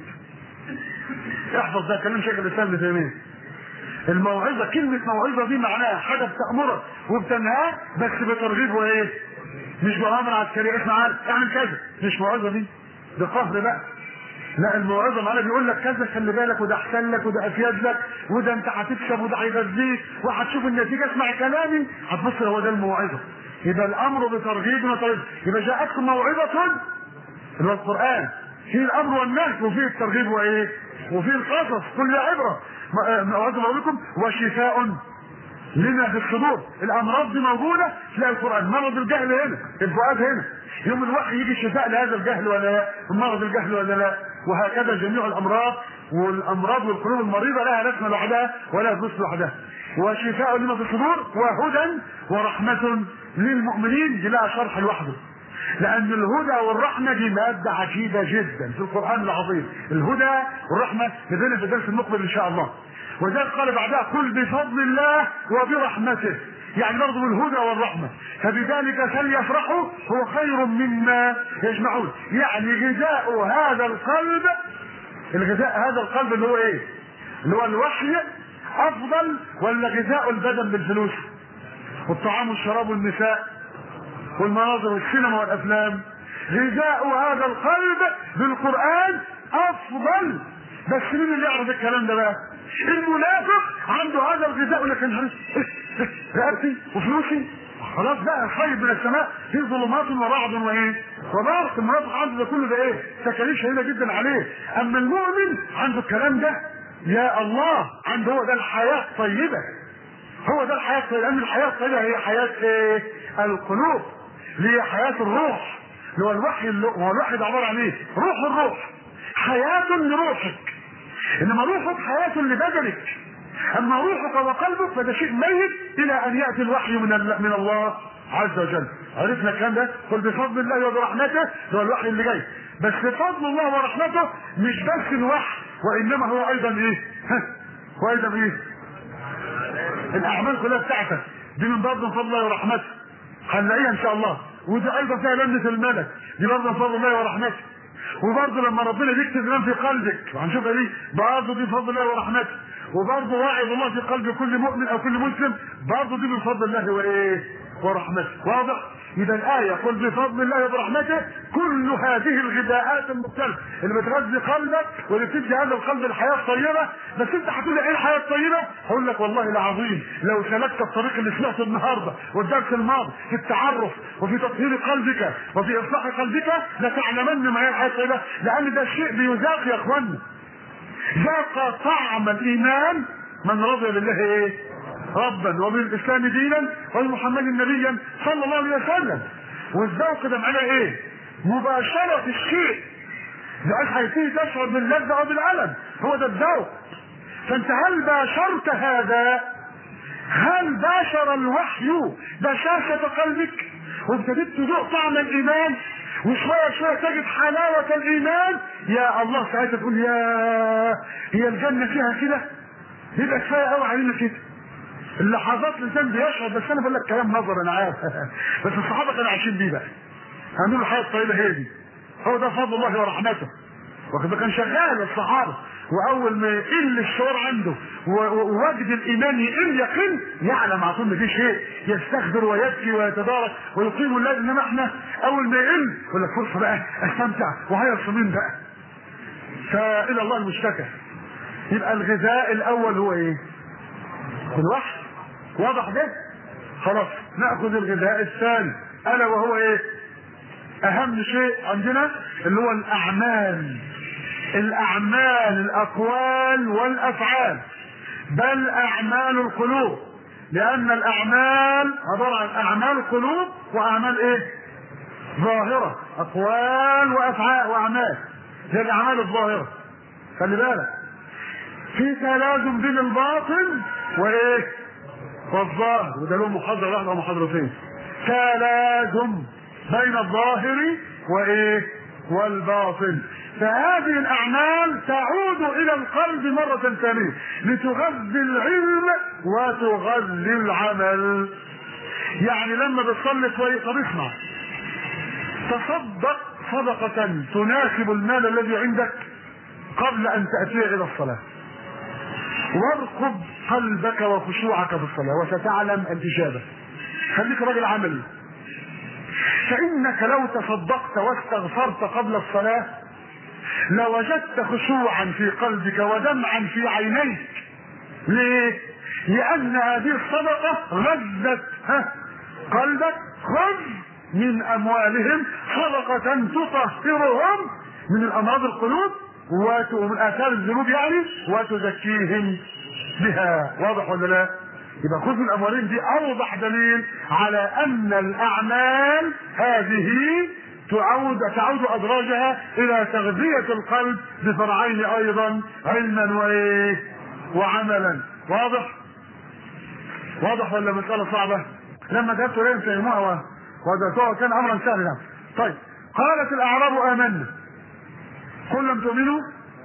[SPEAKER 1] احفظ ده كلام شيخ الاسلام ابن تيميه. الموعظه، كلمه موعظه دي معناها حاجه بتامرك وبتنهاك بس بترغيب وايه؟ مش بامر عسكري اسمع اعمل كذا، مش موعظه دي، ده قهر بقى. لا الموعظه معناها بيقول لك كذا خلي بالك وده احسن لك وده افيد لك وده انت هتكسب وده هيغذيك وهتشوف النتيجه، اسمع كلامي هتبص هو ده الموعظه. يبقى الامر بترغيب وترهيب. يبقى جاءتكم موعظه اللي هو القران، فيه الامر والنهي وفيه الترغيب وايه؟ وفيه القصص، كل عبره. موعظه بقولكم وشفاء لما في الصدور. الامراض دي موجوده تلاقي القران. مرض الجهل هنا، الفؤاد هنا، يوم الوحي يجي شفاء لهذا الجهل ولا لا؟ مرض الجهل ولا لا؟ وهكذا جميع الامراض. والامراض والقلوب المريضه لها رسمه لوحدها ولا فلوس لوحدها. وشفاء لما في الصدور وهدى ورحمه للمؤمنين، دي لها شرح لوحده. لان الهدى والرحمه دي ماده عجيبه جدا في القران العظيم. الهدى والرحمه نبينا في الدرس المقبل ان شاء الله. وذلك قال بعدها قل بفضل الله وبرحمته، يعني برضه بالهدى والرحمه، فبذلك فليفرحوا هو خير مما يجمعون. يعني غذاء هذا القلب، الغذاء هذا القلب اللي هو ايه؟ اللي هو الوحي افضل ولا غذاء البدن بالفلوس والطعام والشراب والنساء والمناظر والسينما والافلام؟ غذاء هذا القلب بالقران افضل. بس مين اللي يعرف الكلام ده بقى؟ المنافق عنده هذا الغذاء لكن رقبتي وفلوسي خلاص بقى خير من السماء في ظلمات ورعد وايه وبرق. المنافق عنده ده كله ده ايه؟ تكاليف شديده جدا عليه. اما المؤمن عنده الكلام ده يا الله، عنده هو ده الحياه الطيبه. هو ده الحياه الطيبه، لان الحياه الطيبه هي حياه ايه؟ القلوب، اللي هي حياه الروح، اللي هو الوحي. اللي هو الوحي ده عباره عن ايه؟ روح الروح، حياه لروحك. انما روحك حياه لبدنك. اما روحك وقلبك فده شيء ميت الى ان ياتي الوحي من من الله عز وجل. عرفنا الكلام ده؟ قل بفضل الله وبرحمته، ده الوحي اللي جاي. بس فضل الله ورحمته مش بس الوحي، وانما هو ايضا ايه؟ ها وايضا ايه؟ الاعمال كلها بتاعتك دي من برضه فضل الله ورحمته، هنلاقيها ان شاء الله. ودي ايضا فيها لمة الملك، دي برضه فضل الله ورحمته. وبرضه لما ربنا بيكتب كلام في قلبك وهنشوفها دي برضه دي بفضل الله ورحمته. وبرضه واعظ الله في قلب كل مؤمن او كل مسلم برضه دي بفضل الله وايه؟ ورحمته. واضح؟ يبقى الايه قل بفضل الله وبرحمته كل هذه الغذاءات المختلفه اللي بتغذي قلبك واللي بتدي هذا القلب الحياه الطيبه. بس انت هتقول ايه الحياه الطيبه؟ هقول لك والله العظيم لو سلكت الطريق اللي سمعته النهارده والدرس الماضي في التعرف وفي تطهير قلبك وفي اصلاح قلبك لتعلمن ما هي الحياه الطيبه. لان ده الشيء بيذاق يا اخوانا. ذاق طعم الايمان من رضي بالله ايه؟ ربا وبالاسلام دينا وبمحمد نبيا صلى الله عليه وسلم. والذوق ده معناه ايه؟ مباشرة الشيء، لأن هيبتدي تشعر باللذة او بالألم، هو ده الذوق. فانت هل باشرت هذا؟ هل باشر الوحي بشاشة قلبك وابتديت تذوق طعم الايمان وشوية شوية تجد حلاوة الايمان؟ يا الله ساعتها تقول يا هي الجنة فيها كده؟ يبقى كفاية قوي علينا كده. اللحظات الانسان بيشعر. بس انا بقول لك كلام نظر انا عارف بس الصحابه كانوا عايشين بيه بقى. هنقول الحياه الطيبه هي دي، هو ده فضل الله ورحمته. واخد كان شغال الصحابه، واول ما يقل الشعور عنده ووجد الايمان يقل يقل يعلم على طول مفيش شيء، يستغفر ويبكي ويتدارك ويقيم الليل. انما احنا اول ما يقل يقول لك فرصه بقى استمتع وهيص مين بقى. فالى الله المشتكى. يبقى الغذاء الاول هو ايه؟ الوحي. واضح ده؟ خلاص ناخذ الغذاء الثاني الا وهو ايه؟ اهم شيء عندنا اللي هو الاعمال. الاعمال الاقوال والافعال، بل اعمال القلوب. لان الاعمال عباره عن اعمال القلوب واعمال ايه؟ ظاهره. اقوال وافعال واعمال. هي الاعمال الظاهره. خلي بالك في تلازم بين الباطن وايه؟ والظاهر. وده له محاضره واحده ومحاضرتين. تلازم بين الظاهر وايه؟ والباطن. فهذه الاعمال تعود الى القلب مره ثانيه لتغذي العلم وتغذي العمل. يعني لما بتصلي كويس، طب اسمع، تصدق صدقة تناسب المال الذي عندك قبل ان تأتي الى الصلاة، وارقب قلبك وخشوعك في الصلاة وستعلم الإجابة. خليك راجل عملي. فإنك لو تصدقت واستغفرت قبل الصلاة لوجدت خشوعا في قلبك ودمعا في عينيك. ليه؟ لأن هذه الصدقة غذت قلبك. خذ من أموالهم صدقة تطهرهم من الأمراض القلوب ومن آثار الذنوب يعني وتزكيهم بها. واضح ولا لا؟ يبقى خذ من أموالهم دي أوضح دليل على أن الأعمال هذه تعود تعود أدراجها إلى تغذية القلب بفرعين أيضا، علما وإيه؟ وعملا. واضح؟ واضح ولا مسألة صعبة؟ لما ذهبت إليهم فهموها ودرسوها كان أمرا سهلا. طيب، قالت الأعراب آمنا قل لم تؤمنوا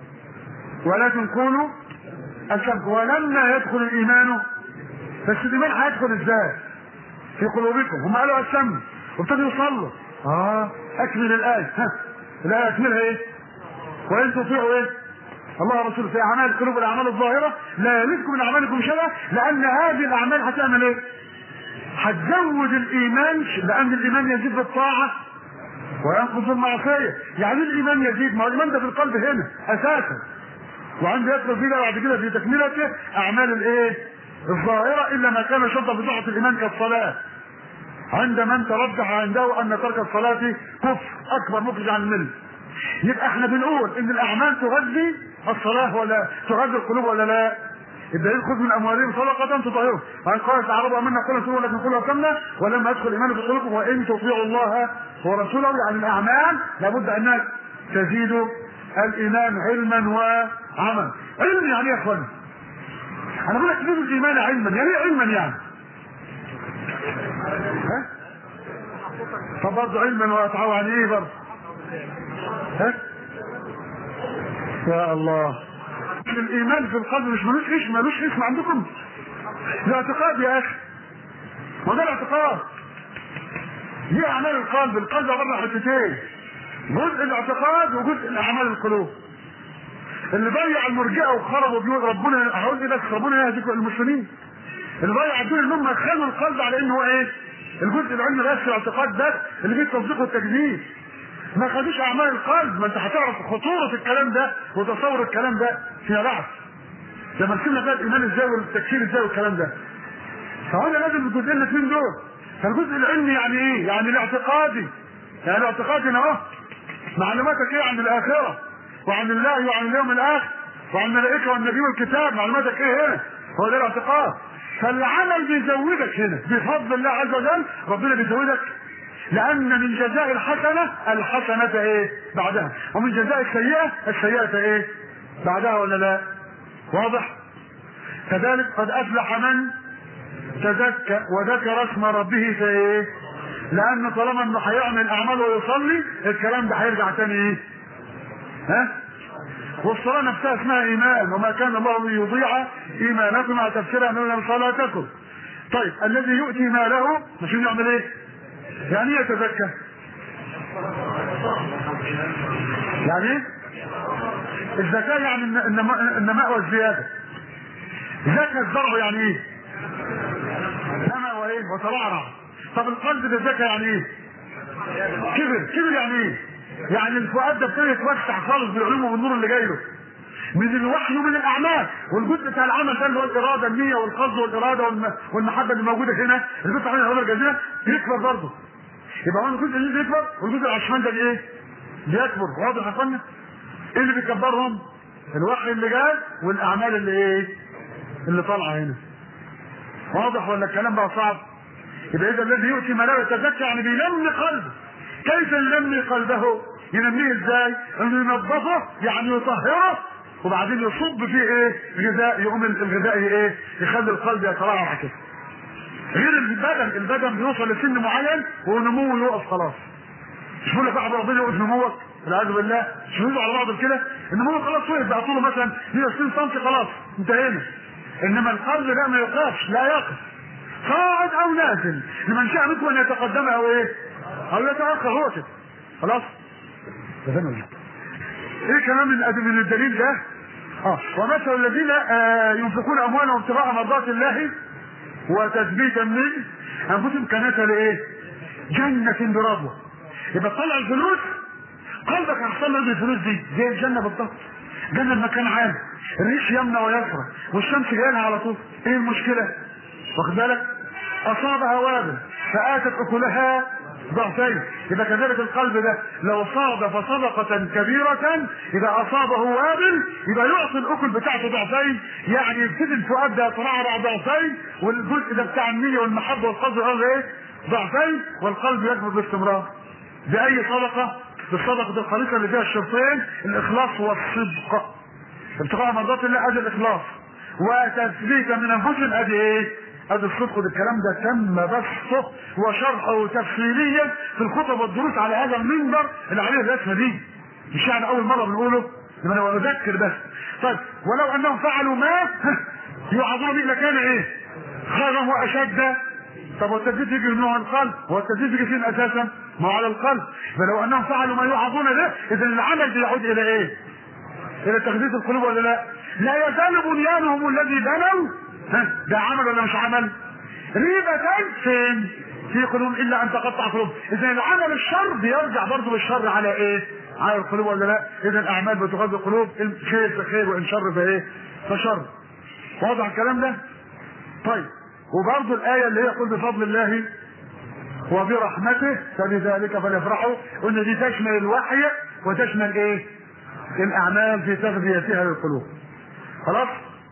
[SPEAKER 1] ولكن قولوا أسلمت ولما يدخل الإيمان. بس الإيمان هيدخل إزاي؟ في قلوبكم. هم قالوا أسلموا وابتدوا يصلوا. آه أكمل الآية. ها الآية أكملها إيه؟ وإن تطيعوا إيه؟ الله ورسوله في أعمال القلوب الأعمال الظاهرة لا يلدكم من أعمالكم شيئا، لأن هذه الأعمال هتعمل إيه؟ هتزود الإيمان، لأن الإيمان يزيد بالطاعة وينقص المعصية. يعني الإيمان يزيد، ما الإيمان ده في القلب هنا أساسا، وعنده يدخل فيه بعد كده في تكملته أعمال الإيه؟ الظاهرة، إلا ما كان شرطا في صحة الإيمان كالصلاة. عند من ترجح عنده أن ترك الصلاة كفر أكبر مخرج عن الملة. يبقى احنا بنقول إن الأعمال تغذي الصلاة ولا تغذي القلوب ولا لا؟ الدليل خذ من أموالهم صدقة تطهرهم. قالت الأعراب آمنا قل رسول لكن قلوا أسلمنا ولما يدخل الإيمان في قلوبكم وإن تطيعوا الله ورسوله. يعني الأعمال لابد أنها تزيد الإيمان علما وعملا. علم يعني إيه يا إخواني؟ أنا بقول لك تزيد الإيمان علما، يعني إيه علما يعني؟ ها؟ طب برضه علما وأتعوى عن إيه برضه؟ ها؟ يا الله، الايمان في القلب مش ملوش اسم، ملوش اسم عندكم. ده اعتقاد يا اخي، وده الاعتقاد. دي اعمال القلب. القلب عباره عن حتتين، جزء الاعتقاد وجزء الاعمال القلوب. اللي ضيع المرجئه وخربوا بيوت ربنا، هقول ايه بس، ربنا يهديكم المسلمين. اللي ضيع الدين ان هم خلوا القلب على انه ايه؟ الجزء العلمي بس، الاعتقاد ده اللي فيه التصديق والتكذيب. ما خدوش اعمال القلب. ما انت هتعرف خطوره الكلام ده وتصور الكلام ده فيما بعد لما نسمع بقى الايمان ازاي والتكفير ازاي والكلام ده. فهنا لازم الجزئين الاثنين دول. فالجزء العلمي يعني ايه؟ يعني الاعتقادي. يعني الاعتقادي اهو معلوماتك ايه عن الاخره وعن الله وعن اليوم الاخر وعن الملائكه والنبي والكتاب، معلوماتك ايه هنا؟ هو ده الاعتقاد. فالعمل بيزودك هنا بفضل الله عز وجل. ربنا بيزودك لأن من جزاء الحسنة الحسنة ايه؟ بعدها. ومن جزاء السيئة السيئة ايه؟ بعدها ولا لا؟ واضح؟ كذلك قد أفلح من تزكى وذكر اسم ربه في ايه؟ لأن طالما انه هيعمل أعمال ويصلي الكلام ده هيرجع تاني ايه؟ ها؟ والصلاة نفسها اسمها إيمان، وما كان الله ليضيع إيمانكم مع تفسيرها من صلاتكم. طيب الذي يؤتي ماله مش يعمل ايه؟ يعني ايه يتزكى؟ يعني ايه؟ الزكاة يعني النماء والزيادة. زكاة الزرع يعني ايه؟ نمى وايه؟ وترعرع. طب القلب ده زكاة يعني ايه؟ كبر. كبر يعني ايه؟ يعني الفؤاد ده ابتدى يتوسع خالص بالعلوم وبالنور اللي جاي له من الوحي ومن الاعمال. والجزء بتاع العمل ده اللي هو الاراده، النيه والقصد والاراده والمحبه اللي موجوده هنا، اللي بيطلع منها العمل الجزيره بيكبر برضه. يبقى هو الجزء اللي بيكبر والجزء العشمان ده بايه؟ بيكبر. واضح يا اخوانا؟ ايه اللي بيكبرهم؟ الوحي اللي جاي والاعمال اللي ايه؟ اللي طالعه هنا. واضح ولا الكلام بقى صعب؟ يبقى اذا الذي يؤتي ماله يتزكى يعني بينمي قلبه. كيف ينمي قلبه؟ ينميه ازاي؟ انه ينظفه يعني يطهره وبعدين يصب فيه ايه؟ غذاء، يقوم الغذاء ايه؟ يخلي القلب يترعرع كده. غير البدن، البدن بيوصل لسن معين ونموه يوقف خلاص. مش بقول لك واحد ربنا يوقف نموك والعياذ بالله، مش بيقولوا على بعض كده النمو خلاص وقف بقى طوله مثلا مية وستين سم خلاص انتهينا. انما القلب ده ما يوقفش، لا يقف. صاعد او نازل، لمن شاء منكم ان يتقدم او ايه او يتاخر، هو كده خلاص. ايه كمان من من الدليل ده؟ اه ومثل الذين آه ينفقون اموالهم ابتغاء مرضات الله وتثبيتا من انفسهم كمثل ايه؟ جنة بربوة. يبقى طلع الفلوس قلبك هيحصل له الفلوس دي زي الجنة بالضبط. جنة مكان عام، الريش يمنى ويسرى والشمس جايه لها على طول. ايه المشكلة؟ واخد بالك؟ اصابها وابل فاتت اكلها ضعفين. يبقى كذلك القلب ده لو صادف صدقة كبيرة اذا اصابه وابل يبقى يعطي الاكل بتاعته ضعفين، يعني يبتدي الفؤاد ده يترعرع ضعفين، والجزء ده بتاع النية والمحبة والقصد الارض ايه؟ ضعفين، والقلب يكبر باستمرار. باي صدقة؟ بالصدقة الخالصة اللي فيها الشرطين، الاخلاص والصدق. ابتغاء مرضات الله ادي الاخلاص، وتثبيتا من انفسهم ادي ايه؟ ادي الصدق. الكلام ده تم بسطه وشرحه تفصيليا في الخطب والدروس على هذا المنبر اللي عليه الرسمه دي، مش يعني اول مره بنقوله، لما انا بذكر بس. طيب ولو انهم فعلوا ما يوعظون به لكان ايه؟ خيرا واشد. طب والتثبيت يجي من نوع القلب، هو التثبيت يجي فين اساسا؟ ما هو على القلب. فلو انهم فعلوا ما يوعظون به اذا العمل بيعود الى ايه؟ الى تغذيه القلوب ولا لا؟ لا يزال بنيانهم الذي بنوا ها ده عمل ولا مش عمل؟ ريبة فين؟ في قلوب الا ان تقطع قلوب. اذا العمل الشر بيرجع برضه بالشر على ايه؟ على القلوب ولا لا؟ اذا الاعمال بتغذي القلوب، خير فخير وان شر فايه؟ فشر. واضح الكلام ده؟ طيب وبرضه الايه اللي هي قل بفضل الله وبرحمته فبذلك فليفرحوا، قلنا دي تشمل الوحي وتشمل ايه؟ الاعمال في تغذيتها للقلوب. خلاص؟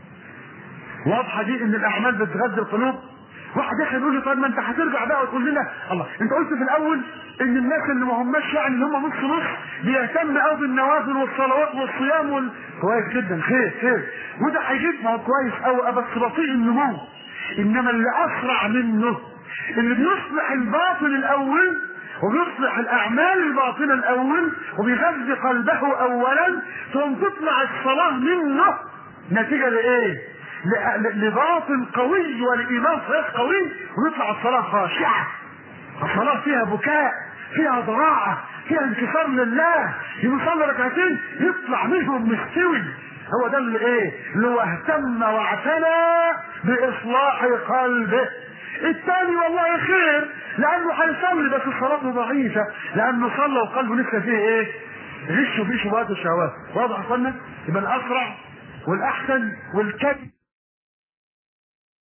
[SPEAKER 1] واضحه دي ان الاعمال بتغذي القلوب. واحد يحيى يقول لي طيب ما انت هترجع بقى وتقول لنا الله انت قلت في الاول ان الناس اللي ما هماش يعني اللي هم نص نص بيهتم قوي بالنوافل والصلوات والصيام وال... كويس جدا، خير خير وده هيجيب، ما هو كويس قوي بس بطيء النمو. انما اللي اسرع منه اللي بيصلح الباطن الاول وبيصلح الاعمال الباطنه الاول وبيغذي قلبه اولا، ثم تطلع الصلاه منه نتيجه لايه؟ لباطن قوي والايمان صحيح قوي، ويطلع الصلاه خاشعه، الصلاه فيها بكاء، فيها ضراعه، فيها انكسار لله، يصلي ركعتين يطلع منهم مستوي. هو ده اللي ايه؟ اللي هو اهتم واعتنى باصلاح قلبه. الثاني والله خير لانه هيصلي بس صلاته ضعيفه، لانه صلى وقلبه لسه فيه ايه؟ غش وفيه شبهات الشهوات. واضح يا اخوانا؟ يبقى الاسرع والاحسن والكد